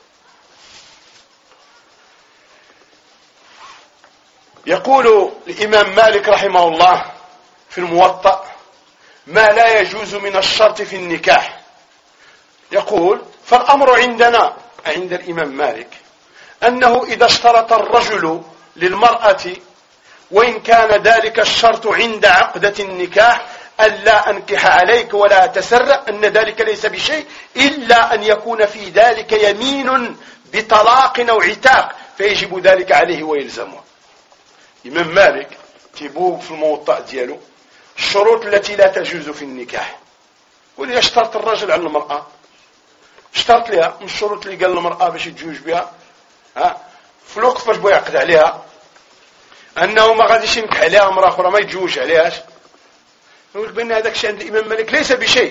يقول الإمام مالك رحمه الله في الموطأ ما لا يجوز من الشرط في النكاح. يقول فالأمر عندنا عند الإمام مالك أنه إذا اشترط الرجل للمرأة وإن كان ذلك الشرط عند عقدة النكاح ألا أنكح عليك ولا أتسرى أن ذلك ليس بشيء إلا أن يكون في ذلك يمين بطلاق أو عتاق فيجب ذلك عليه ويلزمه. إمام مالك تيبوب في الموطأ ديالو الشروط التي لا تجوز في النكاح، ولي اشترط الرجل على المرأة، اشترط لها من الشروط اللي قال المرأة باش يتزوج بها في الوقت فاش بغى يعقد عليها أنه ما غاديش ينكح عليها امرأة أخرى ما يتزوج عليهاش، نقول بأن هذاك الشيء عند الإمام مالك ليس بشيء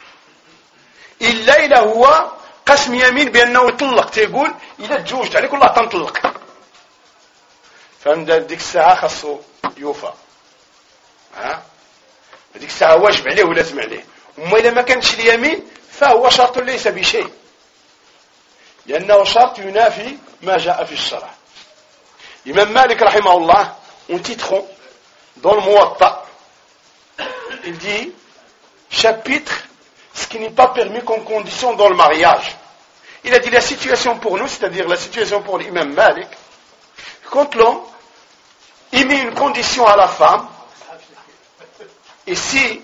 إلا هو قسم يمين بأنه يطلق، تيقول إلا تزوجت عليك والله تنطلق، فهمت؟ ديك الساعة خاصو يوفى، هذيك الساعة واجب عليه ولازم عليه. وما إذا ما كانش اليمين فهو شرط ليس بشيء، لأنه شرط ينافي ما جاء في الشرع. الإمام مالك رحمه الله en titre dans le Muwatta, il dit chapitre ce qui n'est pas permis comme condition dans le mariage. Il a dit la situation pour nous, c'est-à-dire la situation pour l'imam Malik, quand l'homme il met une condition à la femme, et si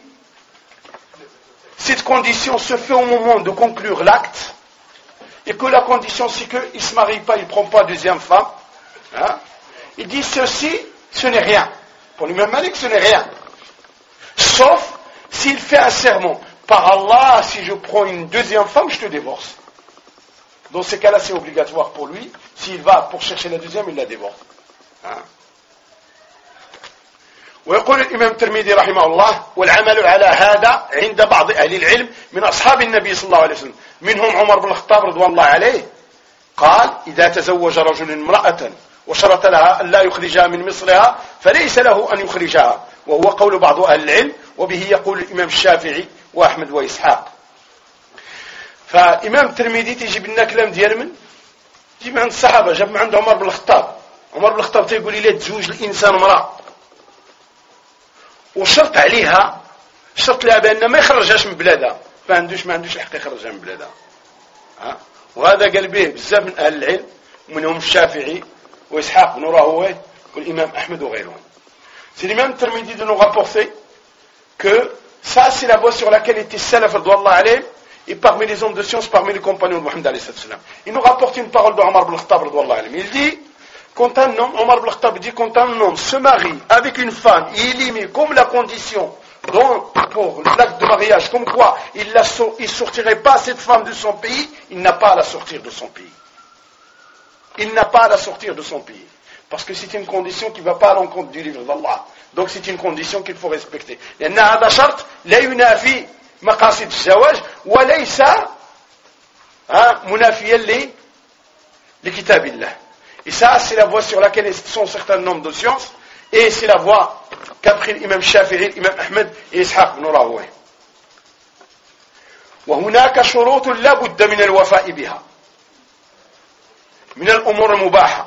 cette condition se fait au moment de conclure l'acte, et que la condition c'est qu'il ne se marie pas, il ne prend pas deuxième femme, il dit ceci, ce n'est rien. Pour l'imam Malik, ce n'est rien. Sauf s'il fait un serment. Par Allah, si je prends une deuxième femme, je te divorce. Dans ces cas-là, c'est obligatoire pour lui. S'il va pour chercher la deuxième, il la divorce. ويقول الإمام الترمذي رحمه الله والعمل على هذا عند بعض أهل العلم من أصحاب النبي صلى الله عليه وسلم منهم عمر بن الخطاب رضوان الله عليه قال إذا تزوج رجل امرأة وشرط لها أن لا يخرجها من مصرها فليس له أن يخرجها، وهو قول بعض أهل العلم، وبه يقول الإمام الشافعي وأحمد وإسحاق. فإمام الترمذي تجيب لنا كلام ديال من؟ تجيب من عند الصحابة، جاب من عند عمر بن الخطاب. عمر بن الخطاب تيقول لي لا تزوج الإنسان امرأة وشرط عليها، شرط لها بأن ما يخرجهاش من بلادها، ما عندوش حق يخرجها من بلادها. وهذا قال به بزاف من أهل العلم ومنهم الشافعي وإسحاق بن راهويه والإمام أحمد وغيرهم. C'est l'imam Tirmidhi de nous rapporter que ça c'est la voie sur laquelle était Salaf radouallahu alayhi et parmi les hommes de science, parmi les compagnons de Mohammed alayhi salam. Il nous rapporte une parole de Omar ibn Khattab radouallahu alayhi. Il dit quand un homme, Omar ibn Khattab dit quand un homme se marie avec une femme, il y met comme la condition pour l'acte de mariage, comme quoi il ne sortirait pas cette femme de son pays, il n'a pas à la sortir de son pays. Il n'a pas à la sortir de son pays. Parce que c'est une condition qui ne va pas à l'encontre du livre d'Allah. Donc c'est une condition qu'il faut respecter. لأن هذا شرط لا ينافي مقاصد الزواج وليس منافيا لكتاب الله. Et ça, c'est la voie sur laquelle sont certains nombres de sciences, et c'est la voie qu'a pris l'imam Shafi'i, l'imam Ahmed et Ishaq ibn Rahoueh. وهناك شروط لا بد من الوفاء بها من الأمور المباحة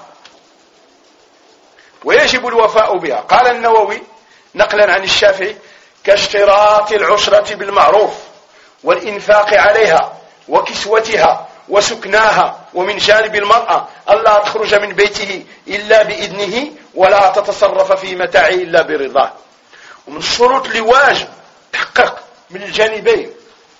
ويجب الوفاء بها. قال النووي نقلا عن الشافعي كاشتراط العشرة بالمعروف والإنفاق عليها وكسوتها وسكناها، ومن جانب المرأة ألا تخرج من بيته إلا بإذنه ولا تتصرف في متاعه إلا برضاه. ومن الشروط اللي واجب تحقق من الجانبين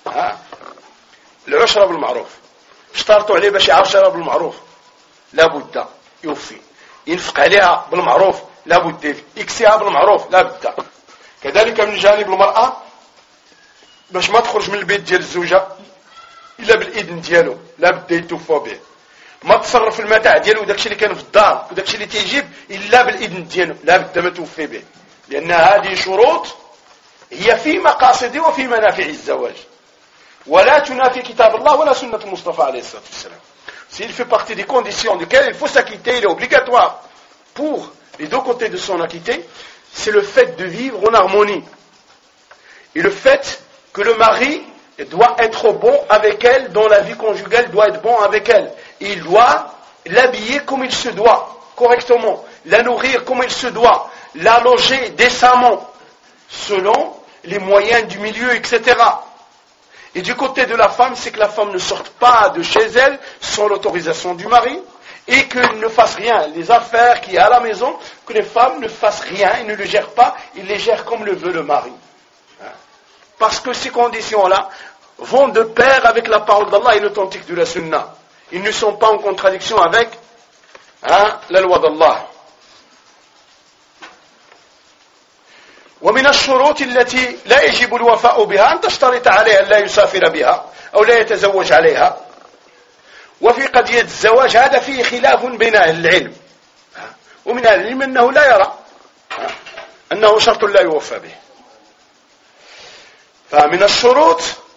العشرة بالمعروف. اشترطوا عليه باش يعشرها بالمعروف لابد يوفي، ينفق عليها بالمعروف لابد يكسيها بالمعروف لابد. كذلك من جانب المرأة باش ما تخرج من البيت ديال الزوجة إلا بالإذن ديالو لابد يتوفى به. ما تصرف المتاع ديالو داكشي اللي كان في الدار وداكشي اللي تيجيب إلا بالإذن ديالو لابد ما توفي به، لأن هذه شروط هي في مقاصد وفي منافع الزواج ولا تنافي كتاب الله ولا سنة المصطفى عليه الصلاة والسلام. S'il fait partie des conditions duquel il faut s'acquitter, il est obligatoire pour les deux côtés de son acquitté, c'est le fait de vivre en harmonie. Et le fait que le mari doit être bon avec elle, dans la vie conjugale doit être bon avec elle. Et il doit l'habiller comme il se doit, correctement, la nourrir comme il se doit, la loger décemment, selon les moyens du milieu, etc. Et du côté de la femme, c'est que la femme ne sorte pas de chez elle sans l'autorisation du mari et qu'elle ne fasse rien. Les affaires qu'il y a à la maison, que les femmes ne fassent rien, ils ne le gèrent pas, ils les gèrent comme le veut le mari. Parce que ces conditions-là vont de pair avec la parole d'Allah et l'authentique de la sunna. Ils ne sont pas en contradiction avec la loi d'Allah. ومن الشروط التي لا يجب الوفاء بها أن تشترط عليها أن لا يسافر بها أو لا يتزوج عليها. وفي قضية الزواج هذا فيه خلاف بين أهل العلم، ومن أهل العلم أنه لا يرى أنه شرط لا يوفى به. فمن الشروط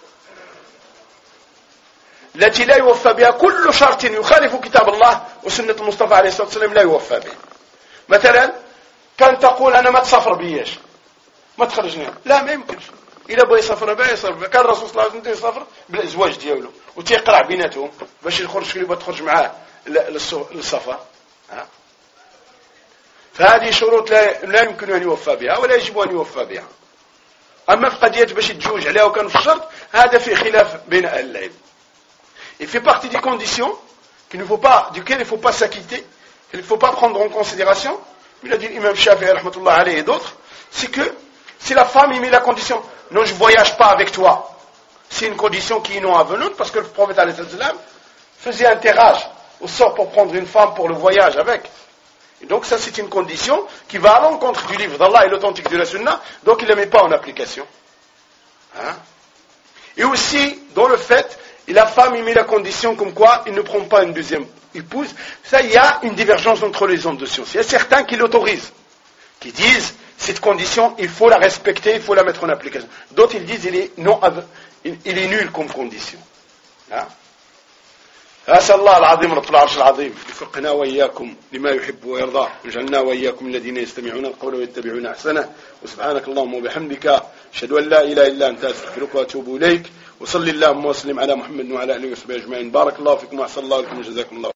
التي لا يوفى بها كل شرط يخالف كتاب الله وسنة المصطفى عليه الصلاة والسلام لا يوفى به. مثلا كان تقول أنا ما تسافر بياش ما تخرجني، لا ما يمكنش. إذا بغى يسافر بها يسافر بها. كان الرسول صلى الله عليه وسلم يسافر بالأزواج ديالو وتيقرع بيناتهم باش يخرج اللي بغى تخرج معاه للسفر. فهذه شروط لا يمكن أن يوفى بها ولا يجب أن يوفى بها. أما في قضية باش يتزوج عليها وكان في الشرط هذا في خلاف بين أهل العلم. Il fait partie des conditions duquel il ne faut pas s'acquitter, qu'il ne faut pas prendre en considération. Il a dit l'imam Shafi'i rahmatullah alayhi et d'autres, c'est que si la femme y met la condition, non je ne voyage pas avec toi, c'est une condition qui est non avenante parce que le prophète alayhi salam faisait un tirage au sort pour prendre une femme pour le voyage avec. Et donc ça c'est une condition qui va à l'encontre du livre d'Allah et l'authentique de la sunna, donc il ne la met pas en application. Hein? Et aussi dans le fait, et la femme y met la condition comme quoi il ne prend pas une deuxième épouse. Ça, il y a une divergence entre les hommes de science. Il y a certains qui l'autorisent, qui disent cette condition, il faut la respecter, il faut la mettre en application. D'autres, ils disent il est nul comme condition. أسأل الله العظيم رب العرش العظيم يوفقنا وإياكم لما يحب ويرضى ويجعلنا وإياكم الذين يستمعون القول ويتبعون أحسنه وسبحانك اللهم وبحمدك أشهد أن لا إله إلا أنت أستغفرك وأتوب إليك وصلي اللهم وسلم على محمد وعلى آله وصحبه أجمعين. بارك الله فيكم وأحسن الله لكم وجزاكم الله